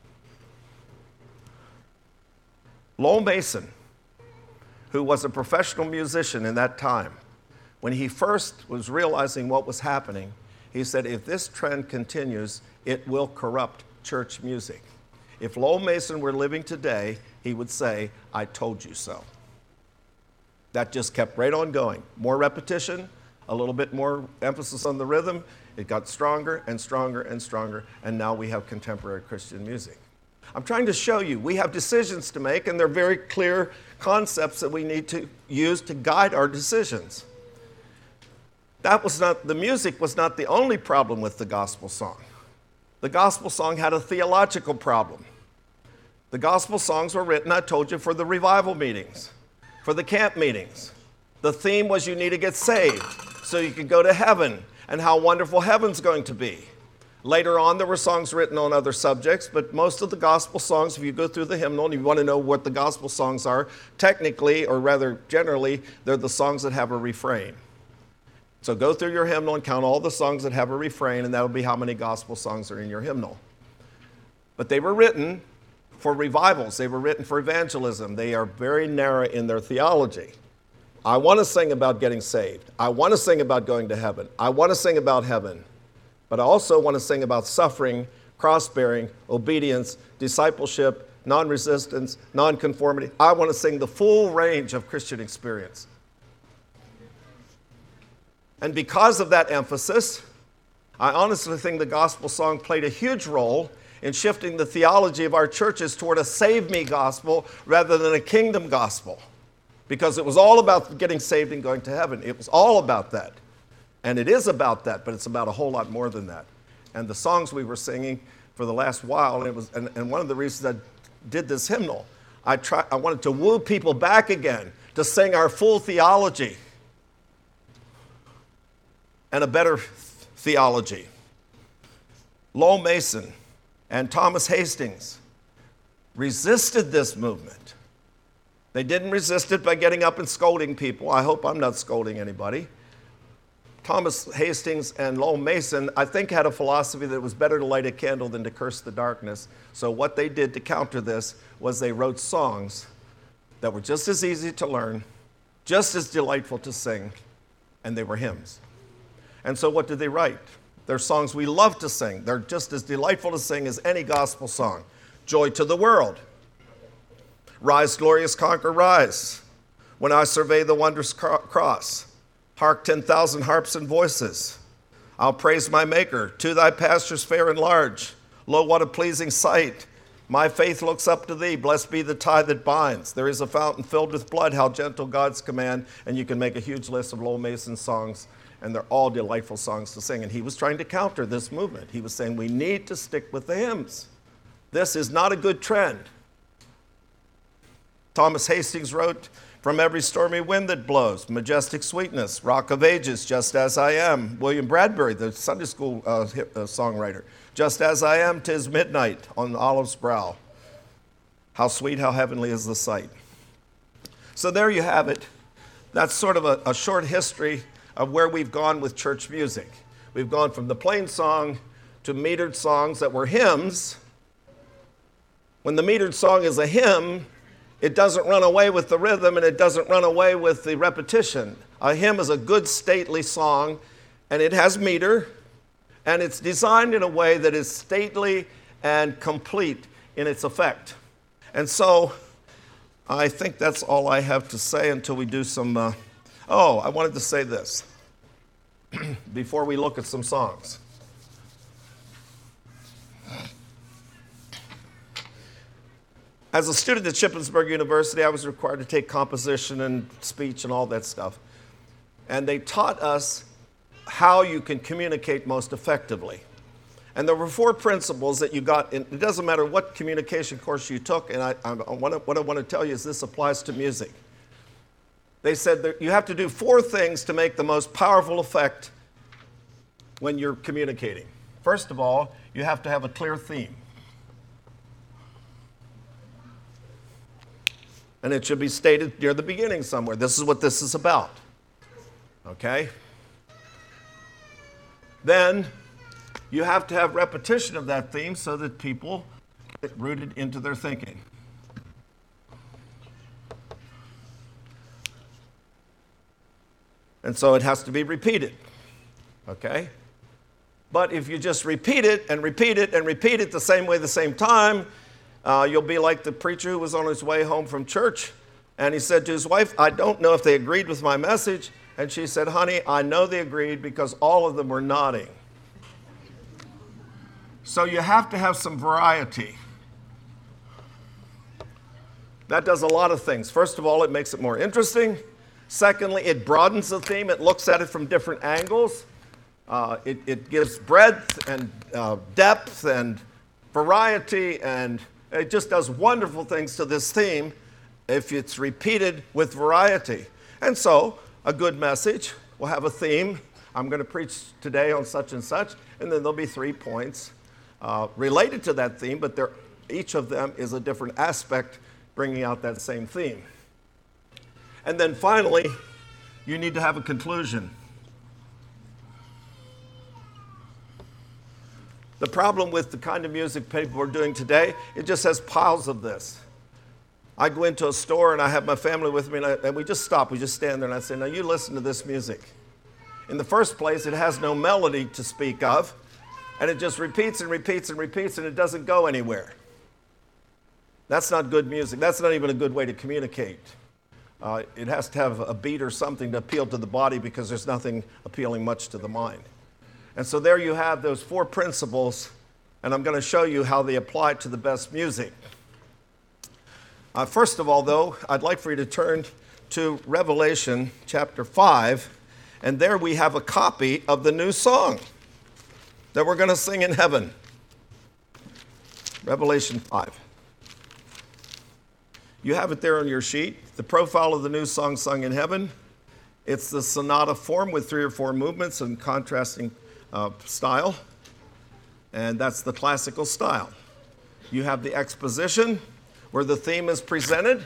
Lowell Mason, who was a professional musician in that time, when he first was realizing what was happening, he said, if this trend continues, it will corrupt church music. If Lowell Mason were living today, he would say, I told you so. That just kept right on going. More repetition, a little bit more emphasis on the rhythm. It got stronger and stronger and stronger, and now we have contemporary Christian music. I'm trying to show you, we have decisions to make, and they're very clear concepts that we need to use to guide our decisions. That was not, the music was not the only problem with the gospel song. The gospel song had a theological problem. The gospel songs were written, I told you, for the revival meetings, for the camp meetings. The theme was you need to get saved so you could go to heaven and how wonderful heaven's going to be. Later on, there were songs written on other subjects, but most of the gospel songs, if you go through the hymnal and you want to know what the gospel songs are, technically, or rather generally, they're the songs that have a refrain. So go through your hymnal and count all the songs that have a refrain, and that'll be how many gospel songs are in your hymnal. But they were written for revivals. They were written for evangelism. They are very narrow in their theology. I want to sing about getting saved. I want to sing about going to heaven. I want to sing about heaven. But I also want to sing about suffering, cross-bearing, obedience, discipleship, non-resistance, non-conformity. I want to sing the full range of Christian experience. And because of that emphasis, I honestly think the gospel song played a huge role in shifting the theology of our churches toward a save me gospel rather than a kingdom gospel. Because it was all about getting saved and going to heaven. It was all about that. And it is about that, but it's about a whole lot more than that. And the songs we were singing for the last while, and, it was, and, and one of the reasons I did this hymnal, I, try, I wanted to woo people back again to sing our full theology and a better theology. Lowell Mason and Thomas Hastings resisted this movement. They didn't resist it by getting up and scolding people. I hope I'm not scolding anybody. Thomas Hastings and Lowell Mason, I think, had a philosophy that it was better to light a candle than to curse the darkness. So what they did to counter this was they wrote songs that were just as easy to learn, just as delightful to sing, and they were hymns. And so what did they write? They're songs we love to sing. They're just as delightful to sing as any gospel song. Joy to the world. Rise, glorious conquer, rise. When I survey the wondrous cross. Hark, ten thousand harps and voices. I'll praise my Maker. To thy pastures fair and large. Lo, what a pleasing sight. My faith looks up to thee. Blessed be the tie that binds. There is a fountain filled with blood. How gentle God's command. And you can make a huge list of Lowell Mason songs, and they're all delightful songs to sing. And he was trying to counter this movement. He was saying we need to stick with the hymns. This is not a good trend. Thomas Hastings wrote, from every stormy wind that blows, majestic sweetness, rock of ages, just as I am. William Bradbury, the Sunday school uh, hip, uh, songwriter, just as I am, 'tis midnight on the olive's brow. How sweet, how heavenly is the sight. So there you have it. That's sort of a, a short history of where we've gone with church music. We've gone from the plain song to metered songs that were hymns. When the metered song is a hymn, it doesn't run away with the rhythm, and it doesn't run away with the repetition. A hymn is a good stately song, and it has meter, and it's designed in a way that is stately and complete in its effect. And so I think that's all I have to say until we do some... Uh, oh, I wanted to say this before we look at some songs. As a student at Shippensburg University, I was required to take composition and speech and all that stuff. and they taught us how you can communicate most effectively. And there were four principles that you got. In, it doesn't matter what communication course you took, and I, I wanna, what I want to tell you is this applies to music. They said that you have to do four things to make the most powerful effect when you're communicating. First of all, you have to have a clear theme. And it should be stated near the beginning somewhere. This is what this is about. Okay? Then you have to have repetition of that theme so that people get rooted into their thinking. And so it has to be repeated. Okay? But if you just repeat it and repeat it and repeat it the same way the same time, uh, you'll be like the preacher who was on his way home from church, and he said to his wife, I don't know if they agreed with my message. And she said, honey, I know they agreed because all of them were nodding. So you have to have some variety. That does a lot of things. First of all, it makes it more interesting. Secondly, it broadens the theme. It looks at it from different angles. Uh, it, it gives breadth and uh, depth and variety, and it just does wonderful things to this theme if it's repeated with variety. And so, a good message will have a theme. I'm going to preach today on such and such, and then there'll be three points uh, related to that theme, but each of them is a different aspect bringing out that same theme. And then finally, you need to have a conclusion. The problem with the kind of music people are doing today, it just has piles of this. I go into a store and I have my family with me, and, I, and we just stop. We just stand there and I say, now you listen to this music. In the first place, it has no melody to speak of, and it just repeats and repeats and repeats, and it doesn't go anywhere. That's not good music. That's not even a good way to communicate. Uh, it has to have a beat or something to appeal to the body because there's nothing appealing much to the mind. And so there you have those four principles, and I'm going to show you how they apply to the best music. Uh, first of all, though, I'd like for you to turn to Revelation chapter five, and there we have a copy of the new song that we're going to sing in heaven. Revelation five. You have it there on your sheet, the profile of the new song sung in heaven. It's the sonata form with three or four movements and contrasting uh, style, and that's the classical style. You have the exposition, where the theme is presented.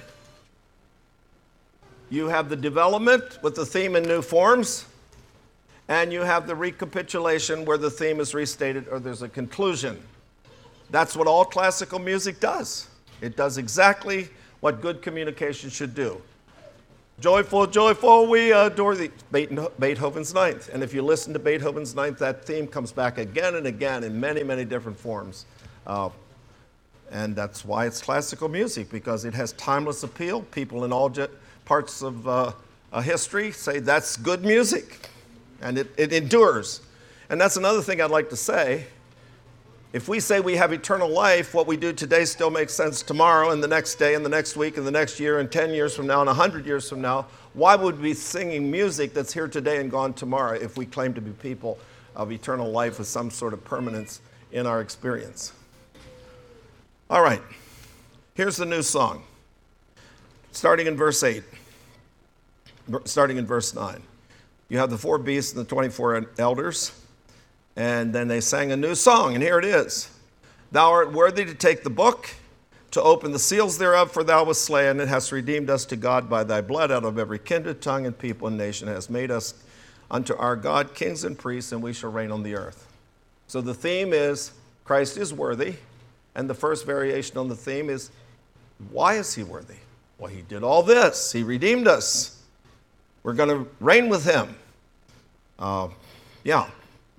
You have the development with the theme in new forms. And you have the recapitulation where the theme is restated or there's a conclusion. That's what all classical music does. It does exactly what good communication should do. Joyful, joyful, we adore the Beethoven's Ninth. And if you listen to Beethoven's Ninth, that theme comes back again and again in many, many different forms. Uh, And that's why it's classical music, because it has timeless appeal. People in all parts of uh, uh, history say that's good music, and it, it endures. And that's another thing I'd like to say. If we say we have eternal life, what we do today still makes sense tomorrow and the next day and the next week and the next year and ten years from now and one hundred years from now. Why would we be singing music that's here today and gone tomorrow if we claim to be people of eternal life with some sort of permanence in our experience? All right, here's the new song, starting in verse eight, starting in verse nine. You have the four beasts and the twenty-four elders, and then they sang a new song, and here it is. Thou art worthy to take the book, to open the seals thereof, for thou wast slain, and hast redeemed us to God by thy blood out of every kindred, tongue, and people and nation, hast made us unto our God kings and priests, and we shall reign on the earth. So the theme is Christ is worthy. And the first variation on the theme is, why is he worthy? Well, he did all this. He redeemed us. We're going to reign with him. Uh, yeah.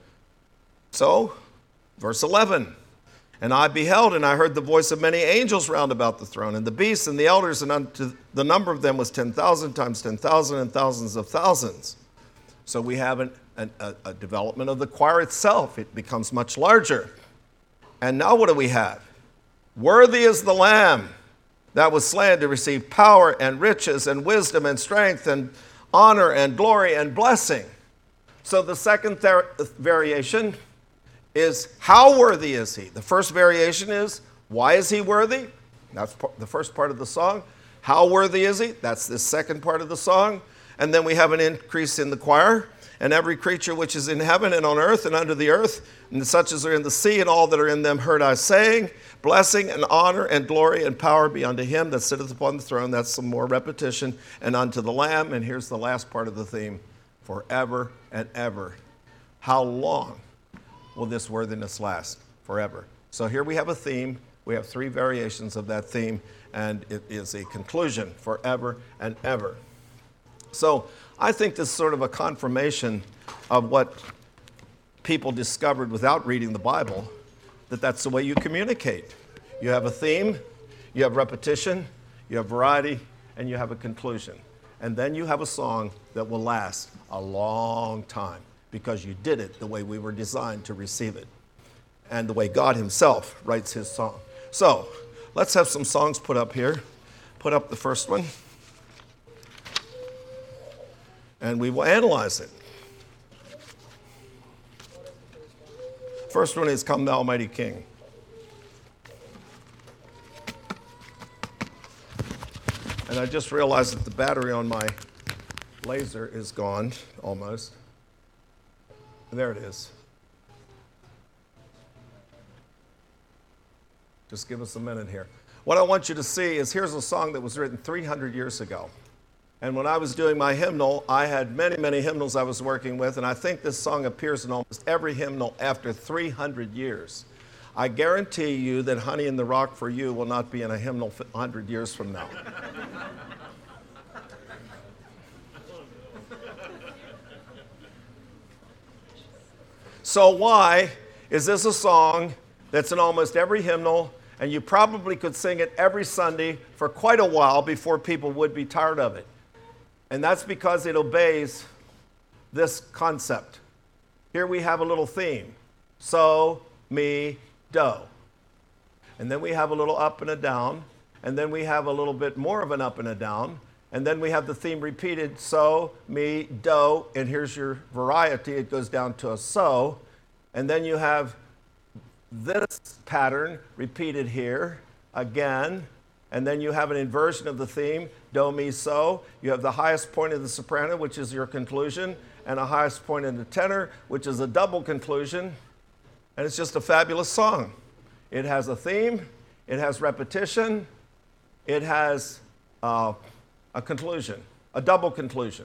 So, verse eleven. And I beheld, and I heard the voice of many angels round about the throne, and the beasts and the elders, and unto the number of them was ten thousand times ten thousand and thousands of thousands. So we have an, an, a, a development of the choir itself. It becomes much larger. And now what do we have? Worthy is the Lamb that was slain to receive power and riches and wisdom and strength and honor and glory and blessing. So the second ther- variation is, how worthy is he? The first variation is, why is he worthy? That's the first part of the song. How worthy is he? That's the second part of the song. And then we have an increase in the choir. And every creature which is in heaven and on earth and under the earth, and such as are in the sea and all that are in them, heard I saying, blessing and honor and glory and power be unto him that sitteth upon the throne. That's some more repetition. And unto the Lamb. And here's the last part of the theme. Forever and ever. How long will this worthiness last? Forever. So here we have a theme. We have three variations of that theme. And it is a conclusion. Forever and ever. So I think this is sort of a confirmation of what people discovered without reading the Bible, that that's the way you communicate. You have a theme, you have repetition, you have variety, and you have a conclusion. And then you have a song that will last a long time because you did it the way we were designed to receive it and the way God himself writes his song. So let's have some songs put up here. Put up the first one. And we will analyze it. First one is Come Thou Almighty King. And I just realized that the battery on my laser is gone, almost. And there it is. Just give us a minute here. What I want you to see is here's a song that was written three hundred years ago. And when I was doing my hymnal, I had many, many hymnals I was working with, and I think this song appears in almost every hymnal after three hundred years. I guarantee you that Honey in the Rock for You will not be in a hymnal one hundred years from now. So why is this a song that's in almost every hymnal, and you probably could sing it every Sunday for quite a while before people would be tired of it? And that's because it obeys this concept. Here we have a little theme. So, me, do. And then we have a little up and a down. And then we have a little bit more of an up and a down. And then we have the theme repeated. So, me, do. And here's your variety. It goes down to a so. And then you have this pattern repeated here again. And then you have an inversion of the theme, do, mi, so. You have the highest point of the soprano, which is your conclusion, and a highest point in the tenor, which is a double conclusion. And it's just a fabulous song. It has a theme, it has repetition, it has uh, a conclusion, a double conclusion.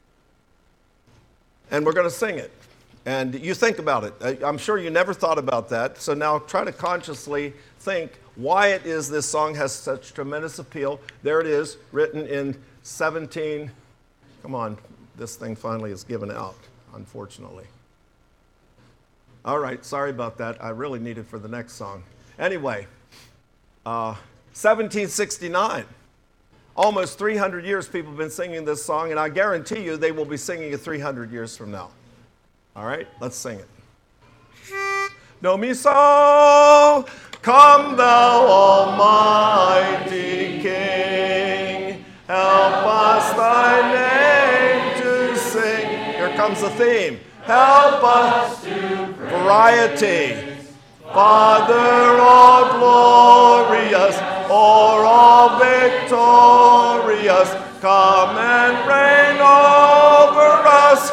And we're going to sing it. And you think about it. I'm sure you never thought about that. So now try to consciously think why it is this song has such tremendous appeal. There it is, written in seventeen. Come on, this thing finally is given out, unfortunately. All right, sorry about that. I really need it for the next song. Anyway, uh, seventeen sixty-nine. Almost three hundred years people have been singing this song, and I guarantee you they will be singing it three hundred years from now. All right, let's sing it. Do, mi, so, come thou almighty King, help us thy name to sing. Here comes the theme. Help us to variety. Father all glorious, o'er all victorious, come and reign over us.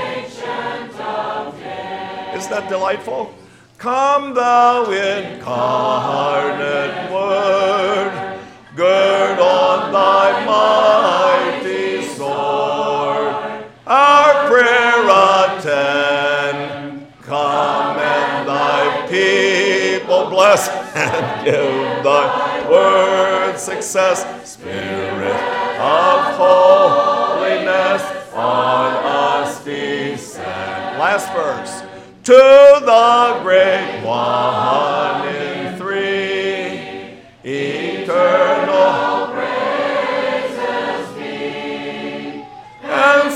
Isn't that delightful? Come thou incarnate word, gird on thy mighty sword, our prayer attend, come and thy people bless, and give thy word success, Spirit of holiness on us descend. Last verse. To the great one in three, eternal praises be, and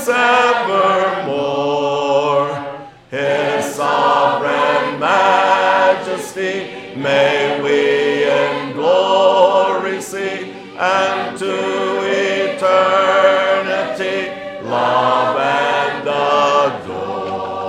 evermore his sovereign majesty may we in glory see, and to eternity love and adore.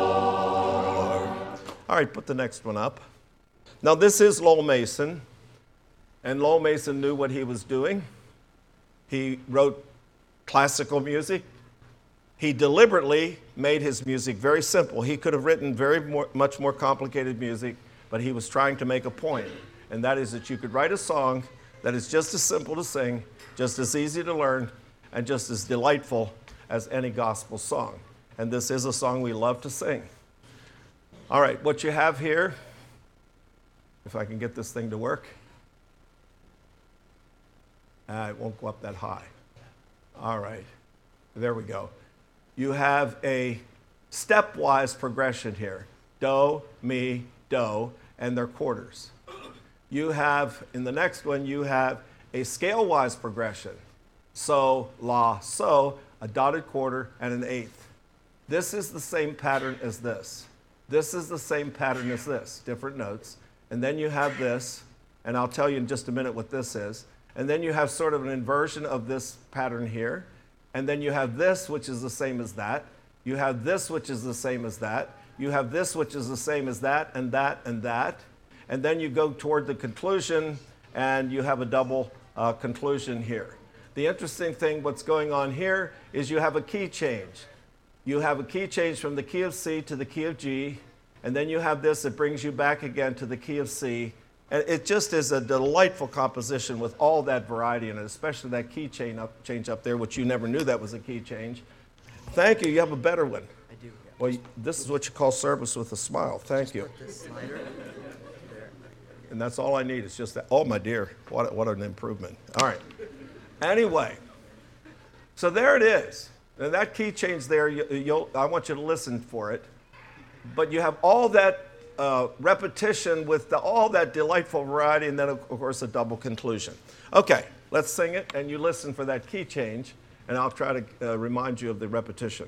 All right, put the next one up. Now, this is Lowell Mason, and Lowell Mason knew what he was doing. He wrote classical music. He deliberately made his music very simple. He could have written very more, much more complicated music, but he was trying to make a point, and that is that you could write a song that is just as simple to sing, just as easy to learn, and just as delightful as any gospel song. And this is a song we love to sing. All right, what you have here, if I can get this thing to work. Uh, it won't go up that high. All right, there we go. You have a stepwise progression here. Do, mi, do, and they're quarters. You have, in the next one, you have a scale-wise progression. So, la, so, a dotted quarter, and an eighth. This is the same pattern as this. This is the same pattern as this, different notes. And then you have this, and I'll tell you in just a minute what this is. And then you have sort of an inversion of this pattern here. And then you have this, which is the same as that. You have this, which is the same as that. You have this, which is the same as that, and that, and that. And then you go toward the conclusion, and you have a double uh, conclusion here. The interesting thing, what's going on here, is you have a key change. You have a key change from the key of C to the key of G, and then you have this that brings you back again to the key of C. And it just is a delightful composition with all that variety in it, especially that key change up, change up there, which you never knew that was a key change. Thank you. You have a better one. I do. Yeah. Well, this is what you call service with a smile. Thank Just you. Put this slider there. And that's all I need. It's just that. Oh, my dear. What, what an improvement. All right. Anyway, so there it is. And that key change there, you, you'll, I want you to listen for it. But you have all that uh, repetition with the, all that delightful variety, and then, of course, a double conclusion. Okay, let's sing it, and you listen for that key change, and I'll try to uh, remind you of the repetition.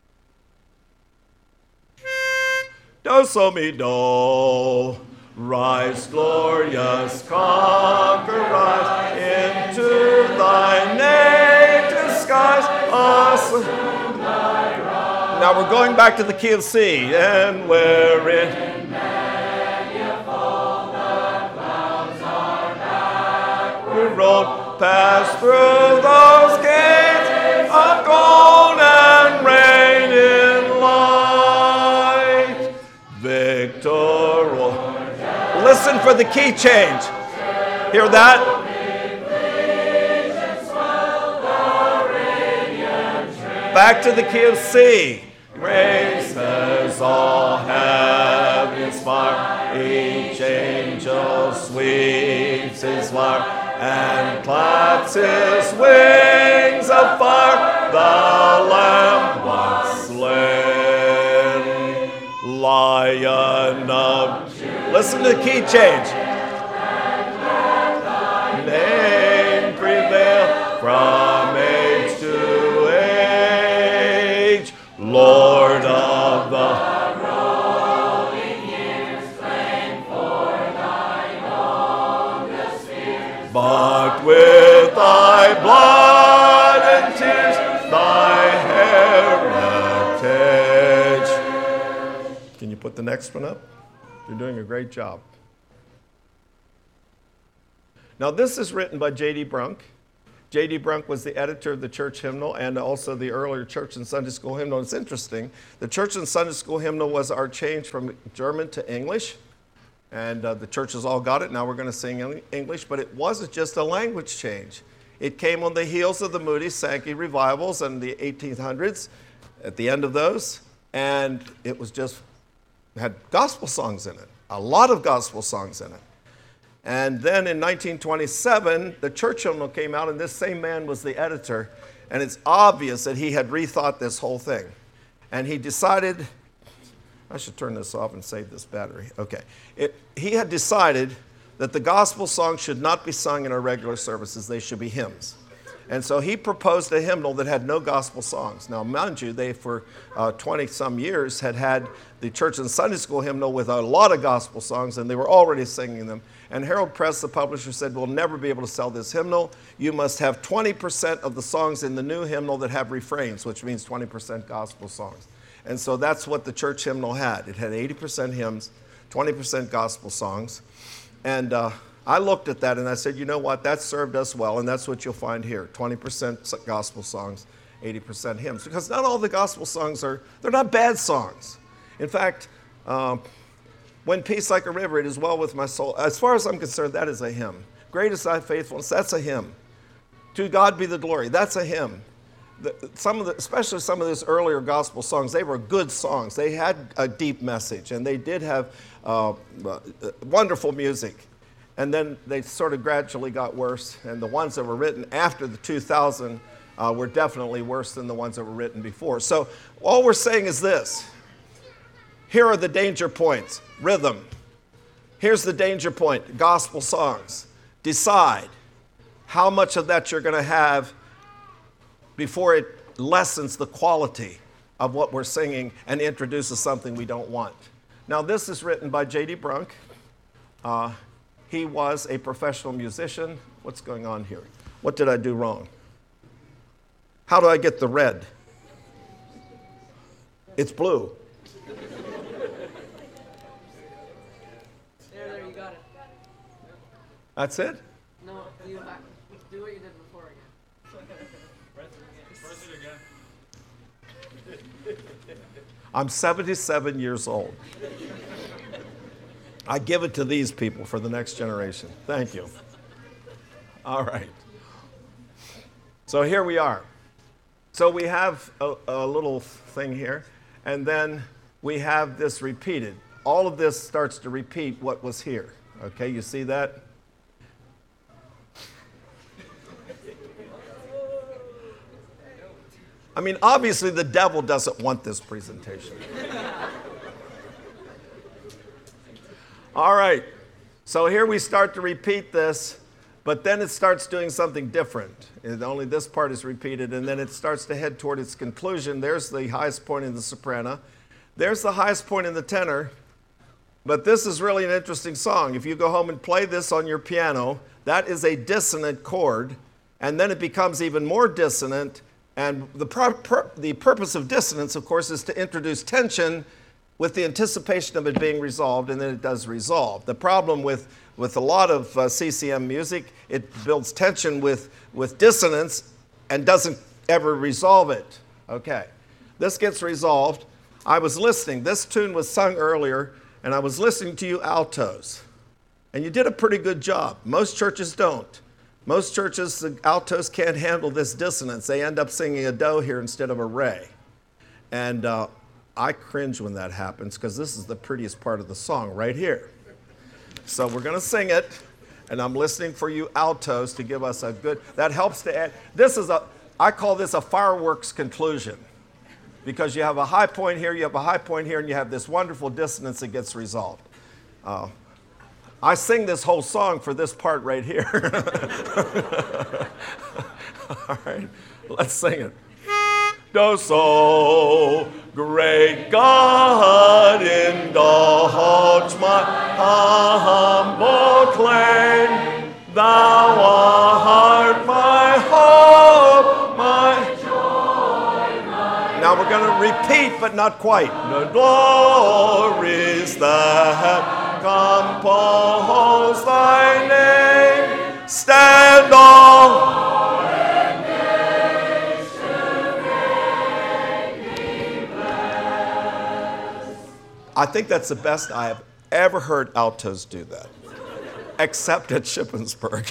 Do, so, mi, do. Rise, glorious conquer, rise into thy native skies. Awesome. Now we're going back to the key of C, and wherein we rolled past through those gates of gold and reign in light. Victor. Listen for the key change. Hear that? Back to the key of C. Grace as all heaven's fire, each angel sweeps his lyre and claps his wings of fire. The Lamb once slain, Lion of Judah. Listen to the key change. Name prevail from age to age, Lord of the rolling years, claim for thine own the spheres. But with thy blood and tears, thy heritage. Can you put the next one up? You're doing a great job. Now, this is written by J D Brunk. J D Brunk was the editor of the church hymnal and also the earlier church and Sunday school hymnal. It's interesting. The church and Sunday school hymnal was our change from German to English. And uh, the churches all got it. Now we're going to sing in English. But it wasn't just a language change. It came on the heels of the Moody Sankey revivals in the eighteen hundreds, at the end of those. And it was just, had gospel songs in it. A lot of gospel songs in it. And then in nineteen twenty-seven, the church hymnal came out, and this same man was the editor. And it's obvious that he had rethought this whole thing. And he decided, I should turn this off and save this battery. Okay. It, he had decided that the gospel songs should not be sung in our regular services. They should be hymns. And so he proposed a hymnal that had no gospel songs. Now, mind you, they for uh, twenty some years had had the church and Sunday school hymnal with a lot of gospel songs, and they were already singing them. And Herald Press, the publisher, said, we'll never be able to sell this hymnal. You must have twenty percent of the songs in the new hymnal that have refrains, which means twenty percent gospel songs. And so that's what the church hymnal had. It had eighty percent hymns, twenty percent gospel songs. And uh, I looked at that and I said, you know what, that served us well, and that's what you'll find here, twenty percent gospel songs, eighty percent hymns. Because not all the gospel songs are, they're not bad songs. In fact, um, when peace like a river, it is well with my soul. As far as I'm concerned, that is a hymn. Great is thy faithfulness, that's a hymn. To God be the glory, that's a hymn. The, some of the, especially some of those earlier gospel songs, they were good songs. They had a deep message, and they did have uh, uh, wonderful music. And then they sort of gradually got worse, and the ones that were written after the two thousand uh, were definitely worse than the ones that were written before. So all we're saying is this. Here are the danger points. Rhythm. Here's the danger point. Gospel songs. Decide how much of that you're going to have before it lessens the quality of what we're singing and introduces something we don't want. Now, this is written by J D Brunk. Uh, he was a professional musician. What's going on here? What did I do wrong? How do I get the red? It's blue. There, there, you got it. That's it? No, you back. Do what you did before again. Press it again. I'm seventy-seven years old. I give it to these people for the next generation. Thank you. All right. So here we are. So we have a, a little thing here, and then we have this repeated. All of this starts to repeat what was here. Okay, you see that? I mean, obviously the devil doesn't want this presentation. All right, so here we start to repeat this, but then it starts doing something different. And only this part is repeated, and then it starts to head toward its conclusion. There's the highest point in the soprano. There's the highest point in the tenor. But this is really an interesting song. If you go home and play this on your piano, that is a dissonant chord, and then it becomes even more dissonant. And the, pur- pur- the purpose of dissonance, of course, is to introduce tension with the anticipation of it being resolved, and then it does resolve. The problem with, with a lot of uh, C C M music, it builds tension with, with dissonance and doesn't ever resolve it. Okay, this gets resolved. I was listening. This tune was sung earlier, and I was listening to you altos. And you did a pretty good job. Most churches don't. Most churches, the altos can't handle this dissonance. They end up singing a do here instead of a re. And uh, I cringe when that happens because this is the prettiest part of the song right here. So we're going to sing it, and I'm listening for you altos to give us a good, that helps to add. This is a, I call this a fireworks conclusion because you have a high point here, you have a high point here, and you have this wonderful dissonance that gets resolved. Uh, I sing this whole song for this part right here. All right, let's sing it. Do so, great God, indulge my humble claim. Thou art my hope, my joy, my Now we're going to repeat, but not quite. The glories that compose thy name, stand all. I think that's the best I have ever heard altos do that, except at Shippensburg.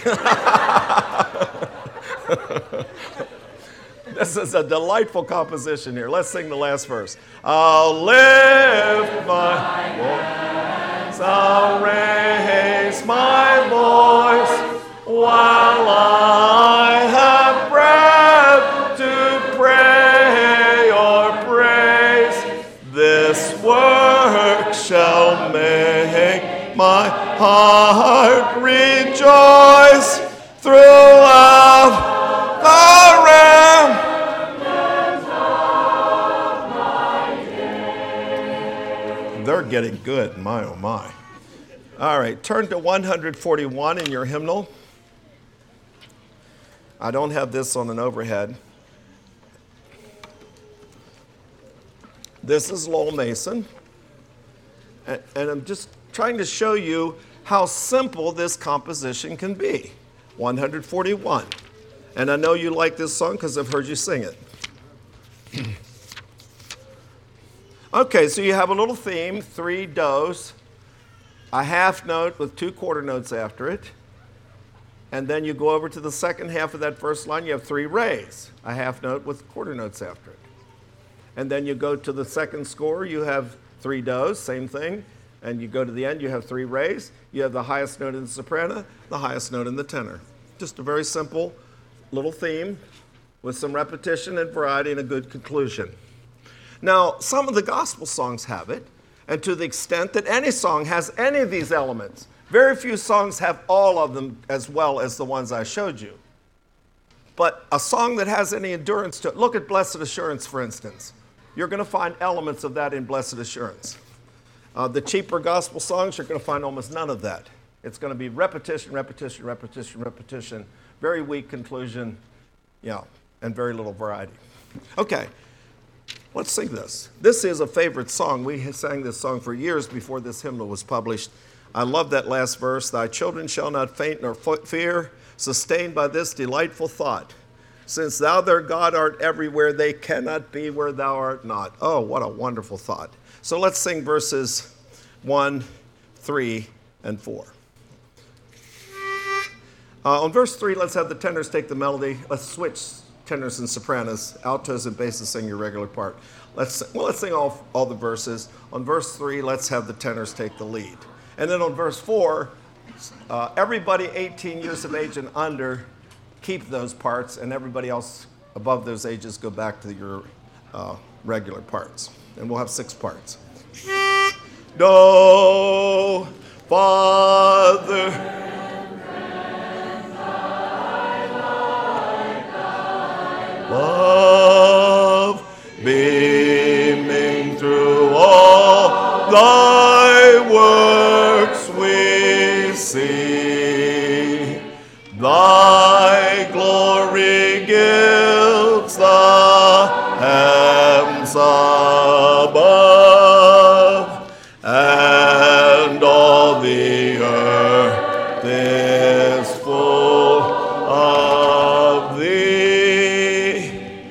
This is a delightful composition here. Let's sing the last verse. I'll lift my voice, I'll raise my voice while I have breath to pray or praise. This work shall make my heart rejoice throughout the getting good. My, oh, my. All right, turn to one forty-one in your hymnal. I don't have this on an overhead. This is Lowell Mason. And, and I'm just trying to show you how simple this composition can be. one forty-one. And I know you like this song because I've heard you sing it. Okay, so you have a little theme, three do's, a half note with two quarter notes after it, and then you go over to the second half of that first line, you have three re's, a half note with quarter notes after it. And then you go to the second score, you have three do's, same thing, and you go to the end, you have three re's, you have the highest note in the soprano, the highest note in the tenor. Just a very simple little theme with some repetition and variety and a good conclusion. Now, some of the gospel songs have it, and to the extent that any song has any of these elements, very few songs have all of them as well as the ones I showed you. But a song that has any endurance to it, look at Blessed Assurance, for instance. You're going to find elements of that in Blessed Assurance. Uh, the cheaper gospel songs, you're going to find almost none of that. It's going to be repetition, repetition, repetition, repetition, very weak conclusion, yeah, and very little variety. Okay, let's sing this. This is a favorite song. We sang this song for years before this hymnal was published. I love that last verse. Thy children shall not faint nor fear, sustained by this delightful thought. Since thou their God art everywhere, they cannot be where thou art not. Oh, what a wonderful thought. So let's sing verses one, three, and four. Uh, on verse three, let's have the tenors take the melody. Let's switch tenors and sopranos. Altos and basses sing your regular part. Let's, well, let's sing all, all the verses. On verse three, let's have the tenors take the lead. And then on verse four, uh, everybody eighteen years of age and under keep those parts, and everybody else above those ages go back to your uh, regular parts. And we'll have six parts. Do, Father. Love beaming through all thy works we see. Thy glory gilds the heavens above, and all the earth is full of thee.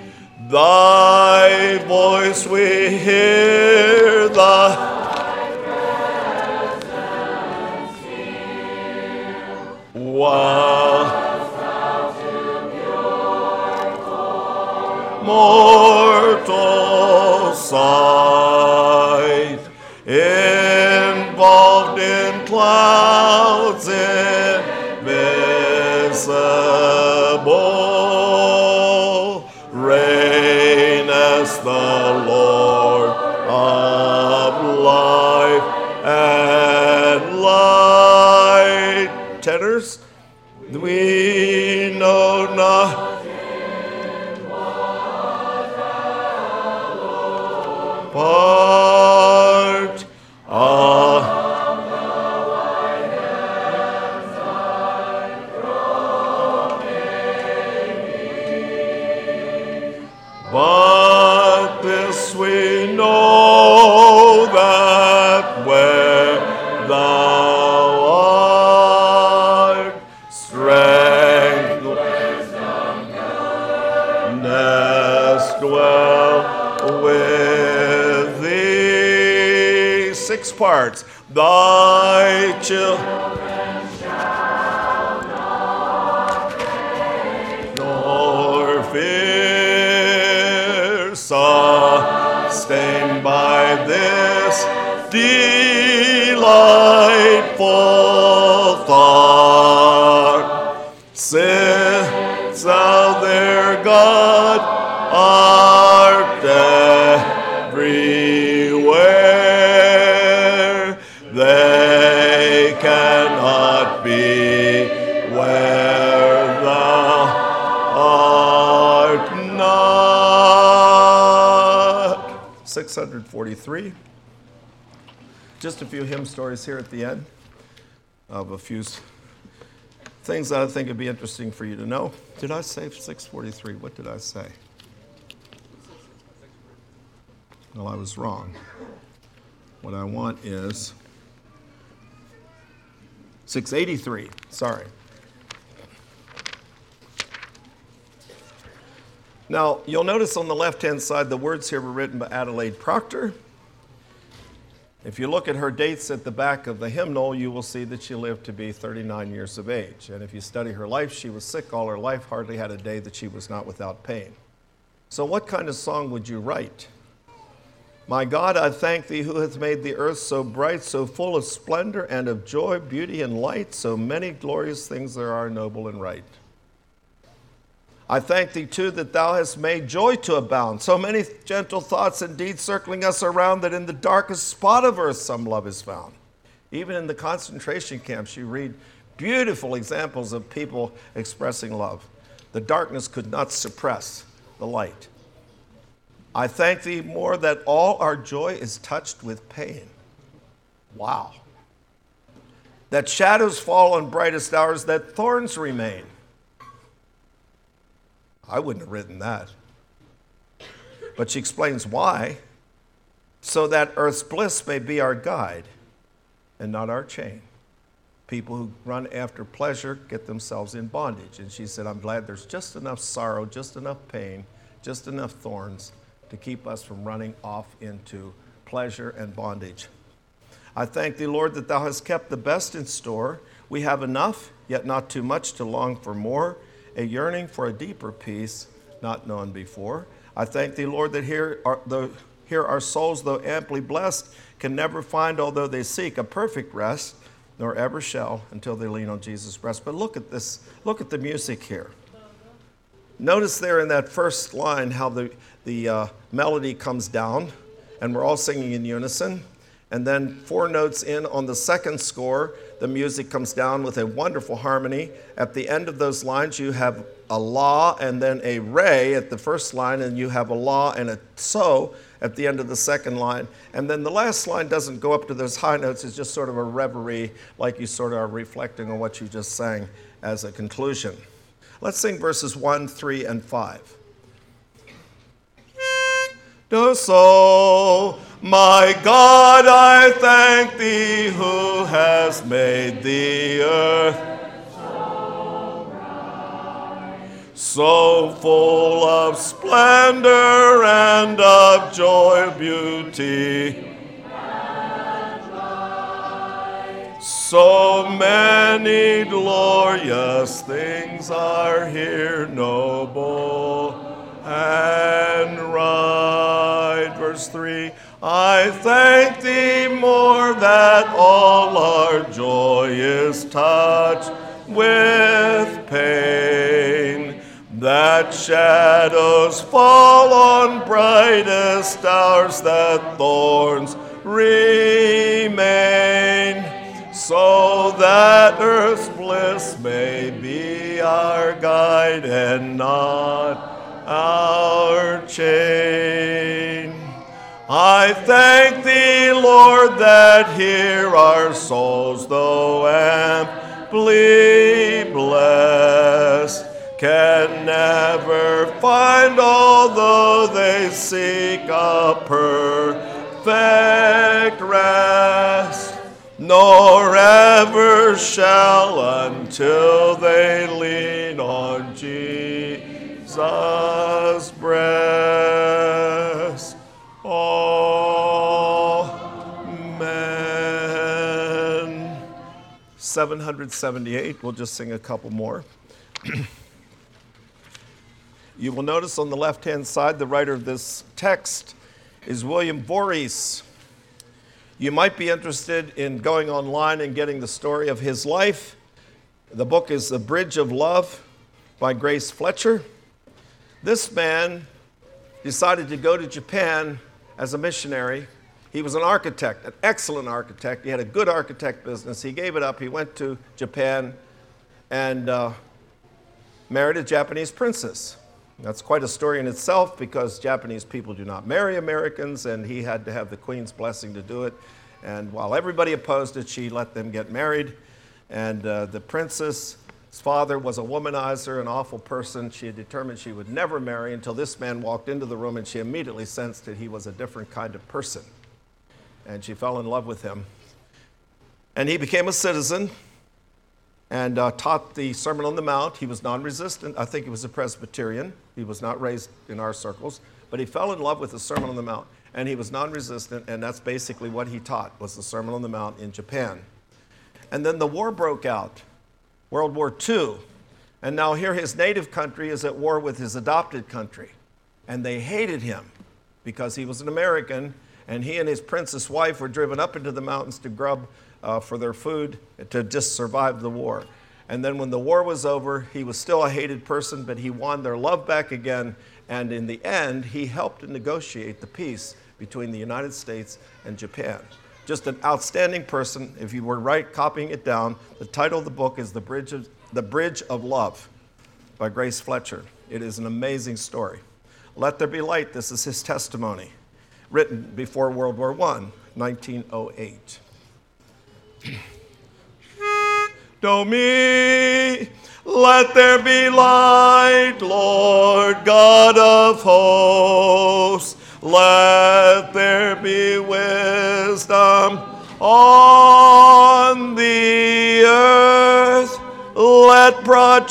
Thy voice we hear, the while mortal sight, involved in clouds invisible, reigneth the Lord of life and light. Tenors, we know not. Part of but this we know, that where thou art, strength, wisdom, goodness dwell with thee. Six parts. Thy children shall not faint nor fear, sustained by this delightful thought. Since thou their God art everywhere, they cannot be where thou art not. six forty-three. just a few hymn stories here at the end of a few s- things that I think would be interesting for you to know. Did I say six forty-three? What did I say? Well, I was wrong. What I want is six eighty-three. Sorry. Now, you'll notice on the left-hand side, the words here were written by Adelaide Proctor. If you look at her dates at the back of the hymnal, you will see that she lived to be thirty-nine years of age. And if you study her life, she was sick all her life, hardly had a day that she was not without pain. So what kind of song would you write? My God, I thank thee who hath made the earth so bright, so full of splendor and of joy, beauty, and light. So many glorious things there are, noble and right. I thank thee, too, that thou hast made joy to abound. So many gentle thoughts and deeds circling us around that in the darkest spot of earth some love is found. Even in the concentration camps, you read beautiful examples of people expressing love. The darkness could not suppress the light. I thank thee more that all our joy is touched with pain. Wow. That shadows fall on brightest hours, that thorns remain. I wouldn't have written that. But she explains why. So that earth's bliss may be our guide and not our chain. People who run after pleasure get themselves in bondage. And she said, I'm glad there's just enough sorrow, just enough pain, just enough thorns to keep us from running off into pleasure and bondage. I thank thee, Lord, that thou hast kept the best in store. We have enough, yet not too much to long for more. A yearning for a deeper peace not known before. I thank thee, Lord, that here are, the, here our souls, though amply blessed, can never find, although they seek, a perfect rest, nor ever shall until they lean on Jesus' breast. But look at this, look at the music here. Notice there in that first line how the, the uh, melody comes down, and we're all singing in unison. And then four notes in on the second score, the music comes down with a wonderful harmony. At the end of those lines, you have a la and then a re at the first line, and you have a la and a so at the end of the second line. And then the last line doesn't go up to those high notes. It's just sort of a reverie, like you sort of are reflecting on what you just sang as a conclusion. Let's sing verses one, three, and five. Do so, my God, I thank thee who has made the earth so full of splendor and of joy, beauty. So many glorious things are here, noble and right. Verse three, I thank thee more that all our joy is touched with pain, that shadows fall on brightest hours, that thorns remain, so that earth's bliss may be our guide and not our chain. I thank thee, Lord, that here our souls, though amply blessed, can never find, although they seek a perfect rest, nor ever shall until they lean on Jesus' breast. Amen. seven seventy-eight, we'll just sing a couple more. You will notice on the left-hand side, the writer of this text is William Voorhees. You might be interested in going online and getting the story of his life. The book is The Bridge of Love by Grace Fletcher. This man decided to go to Japan as a missionary. He was an architect, an excellent architect. He had a good architect business. He gave it up. He went to Japan and uh, married a Japanese princess. That's quite a story in itself because Japanese people do not marry Americans, and he had to have the Queen's blessing to do it. And while everybody opposed it, she let them get married. And uh, the princess's father was a womanizer, an awful person. She had determined she would never marry until this man walked into the room, and she immediately sensed that he was a different kind of person. And she fell in love with him. And he became a citizen and uh, taught the Sermon on the Mount. He was non-resistant. I think he was a Presbyterian. He was not raised in our circles. But he fell in love with the Sermon on the Mount. And he was non-resistant, and that's basically what he taught, was the Sermon on the Mount in Japan. And then the war broke out, World War Two. And now here his native country is at war with his adopted country. And they hated him because he was an American, and he and his princess wife were driven up into the mountains to grub uh, for their food to just survive the war. And then when the war was over, he was still a hated person, but he won their love back again. And in the end, he helped to negotiate the peace between the United States and Japan. Just an outstanding person. If you were right copying it down, the title of the book is The Bridge of, the Bridge of Love by Grace Fletcher. It is an amazing story. Let There Be Light, this is his testimony, written before World War One, nineteen oh eight. Do me, let there be light, Lord God of hosts. Let there be wisdom on the earth. Let broad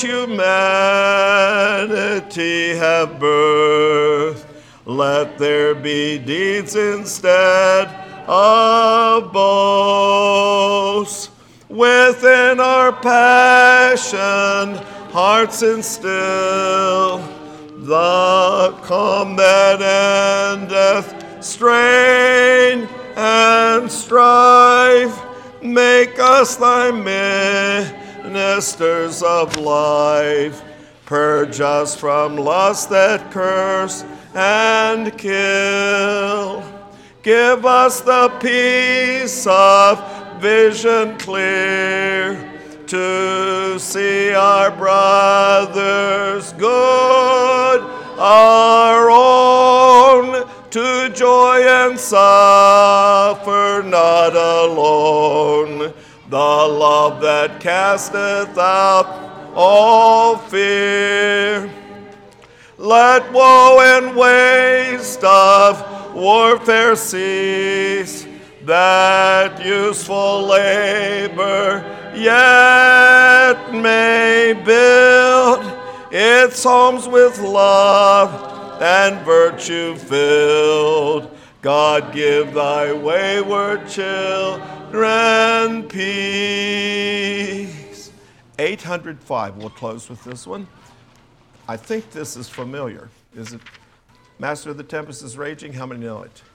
humanity have birth. Let there be deeds instead of boasts. Within our passion, hearts instill the calm that endeth strain and strife. Make us thy ministers of life. Purge us from lust that curse and kill. Give us the peace of vision clear to see our brothers good, our own, to joy and suffer not alone. The love that casteth out all fear. Let woe and waste of warfare cease, that useful labor yet may build its homes with love and virtue filled. God, give thy wayward children peace. eight hundred five, we'll close with this one. I think this is familiar. Is it Master of the Tempest is Raging? How many know it?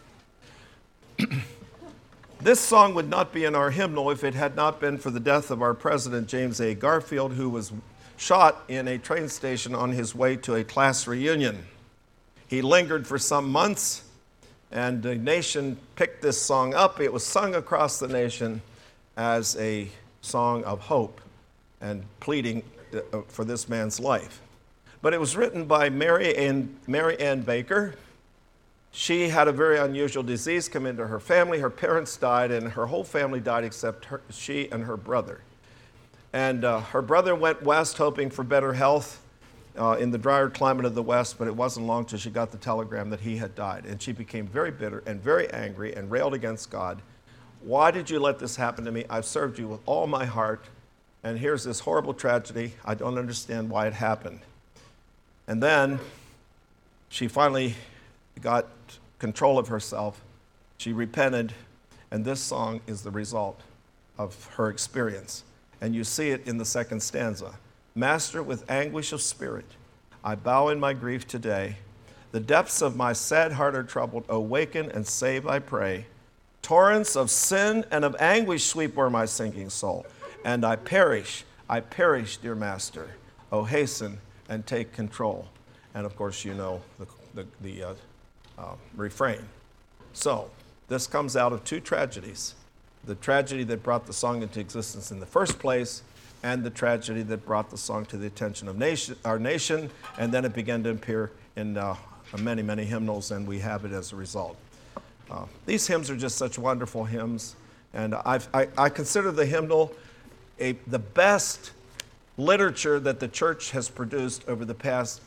This song would not be in our hymnal if it had not been for the death of our president, James A. Garfield, who was shot in a train station on his way to a class reunion. He lingered for some months, and the nation picked this song up. It was sung across the nation as a song of hope and pleading for this man's life. But it was written by Mary Ann, Mary Ann Baker. She had a very unusual disease come into her family. Her parents died, and her whole family died except her, she and her brother. And uh, her brother went west hoping for better health uh, in the drier climate of the West, but it wasn't long till she got the telegram that he had died. And she became very bitter and very angry and railed against God. Why did you let this happen to me? I've served you with all my heart, and here's this horrible tragedy. I don't understand why it happened. And then she finally got control of herself. She repented, and this song is the result of her experience. And you see it in the second stanza. Master, with anguish of spirit, I bow in my grief today. The depths of my sad heart are troubled. Awaken and save, I pray. Torrents of sin and of anguish sweep o'er my sinking soul. And I perish, I perish, dear Master. Oh, hasten and take control. And of course, you know the, the, the uh, uh, refrain. So, this comes out of two tragedies. The tragedy that brought the song into existence in the first place, and the tragedy that brought the song to the attention of nation, our nation, and then it began to appear in uh, many, many hymnals, and we have it as a result. Uh, these hymns are just such wonderful hymns. And I've, I, I consider the hymnal a, the best literature that the church has produced over the past,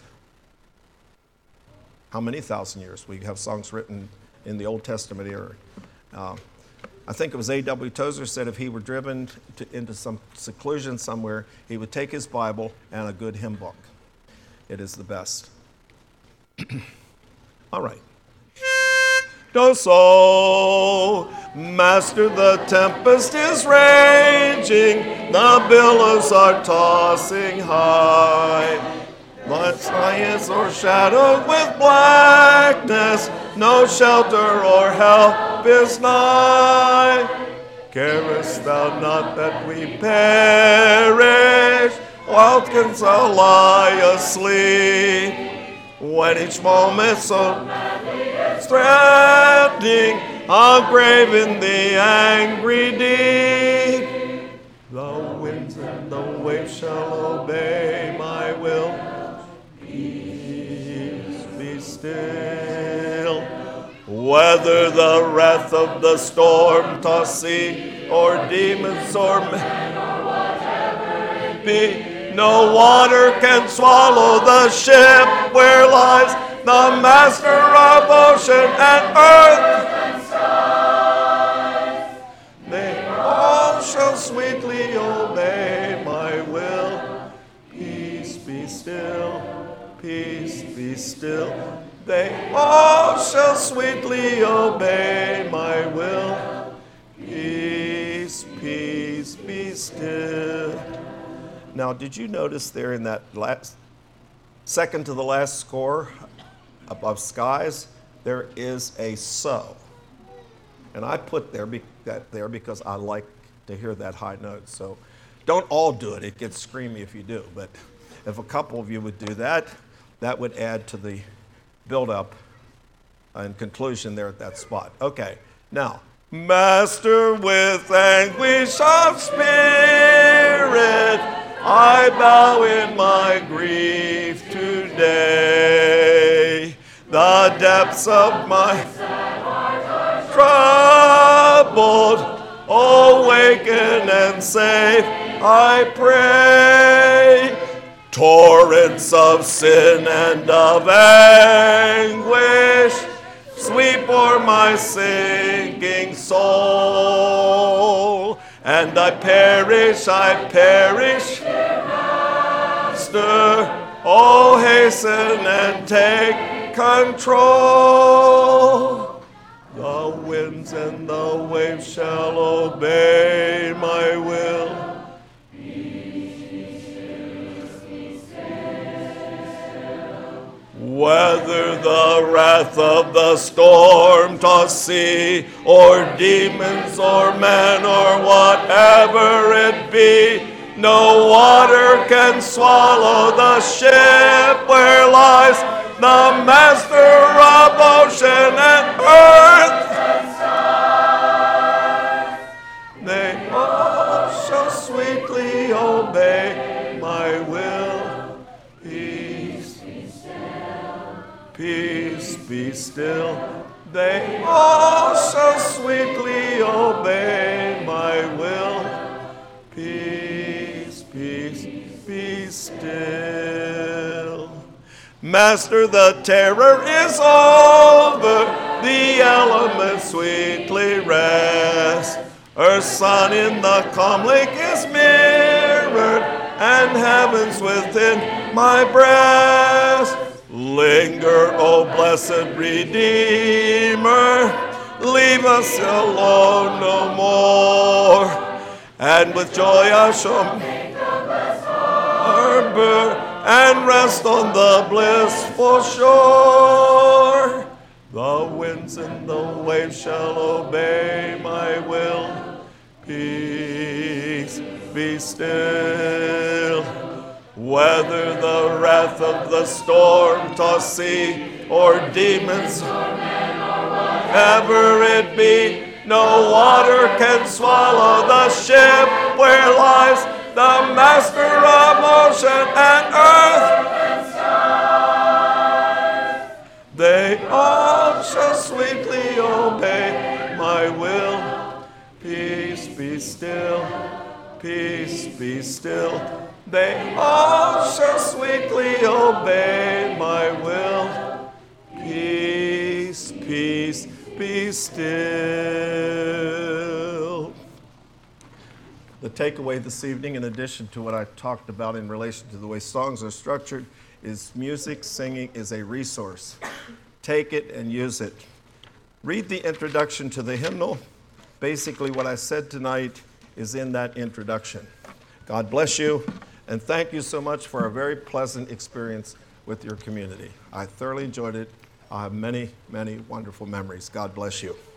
how many thousand years? We have songs written in the Old Testament era. Uh, I think it was A W Tozer said if he were driven to, into some seclusion somewhere, he would take his Bible and a good hymn book. It is the best. All right. Do so, Master, the tempest is raging, the billows are tossing high. The sky is o'ershadowed with blackness, no shelter or help is nigh. Carest thou not that we perish, while canst thou lie asleep? When each moment so threatening, a grave in the angry deep, the winds and the waves shall obey my will. Peace, be still. Whether the wrath of the storm-tossed sea, or demons or men, or whatever it be, no water can swallow the ship where lies the Master of ocean and earth and skies. They all shall sweetly obey my will. Peace, be still. Peace, be still. They all shall sweetly obey my will. Peace, peace, be still. Now, did you notice there in that last, second to the last score above skies, there is a so. And I put there be, that there because I like to hear that high note. So don't all do it. It gets screamy if you do. But if a couple of you would do that, that would add to the build-up and conclusion there at that spot. Okay, now, Master, with anguish of spirit, I bow in my grief today. The depths of my troubled, awaken and save, I pray. Torrents of sin and of anguish sweep o'er my sinking soul, and I perish, I perish. Master, oh, hasten and take control. The winds and the waves shall obey my will. Whether the wrath of the storm-tossed sea, or demons, or men, or whatever it be, no water can swallow the ship where lies the Master of ocean and earth and sky. They all shall sweetly obey my will. Peace, be still. They all shall sweetly obey my will. Peace, peace, be still. Master, the terror is over. The elements sweetly rest. Earth's sun in the calm lake is mirrored, and heaven's within my breast. Linger, O blessed Redeemer, leave us alone no more, and with joy I shall make the blessed harbor and rest on the blissful shore. The winds and the waves shall obey my will. Peace, be still. Whether the wrath of the storm-tossed sea, or demons, or men, or whatever it be, no water can swallow the ship where lies the Master of ocean and earth and sky. They all shall sweetly obey my will. Peace. be still, peace, be still. They all shall sweetly obey my will. Peace, peace, be still. The takeaway this evening, in addition to what I talked about in relation to the way songs are structured, is music, singing is a resource. Take it and use it. Read the introduction to the hymnal. Basically, what I said tonight is in that introduction. God bless you, and thank you so much for a very pleasant experience with your community. I thoroughly enjoyed it. I have many, many wonderful memories. God bless you.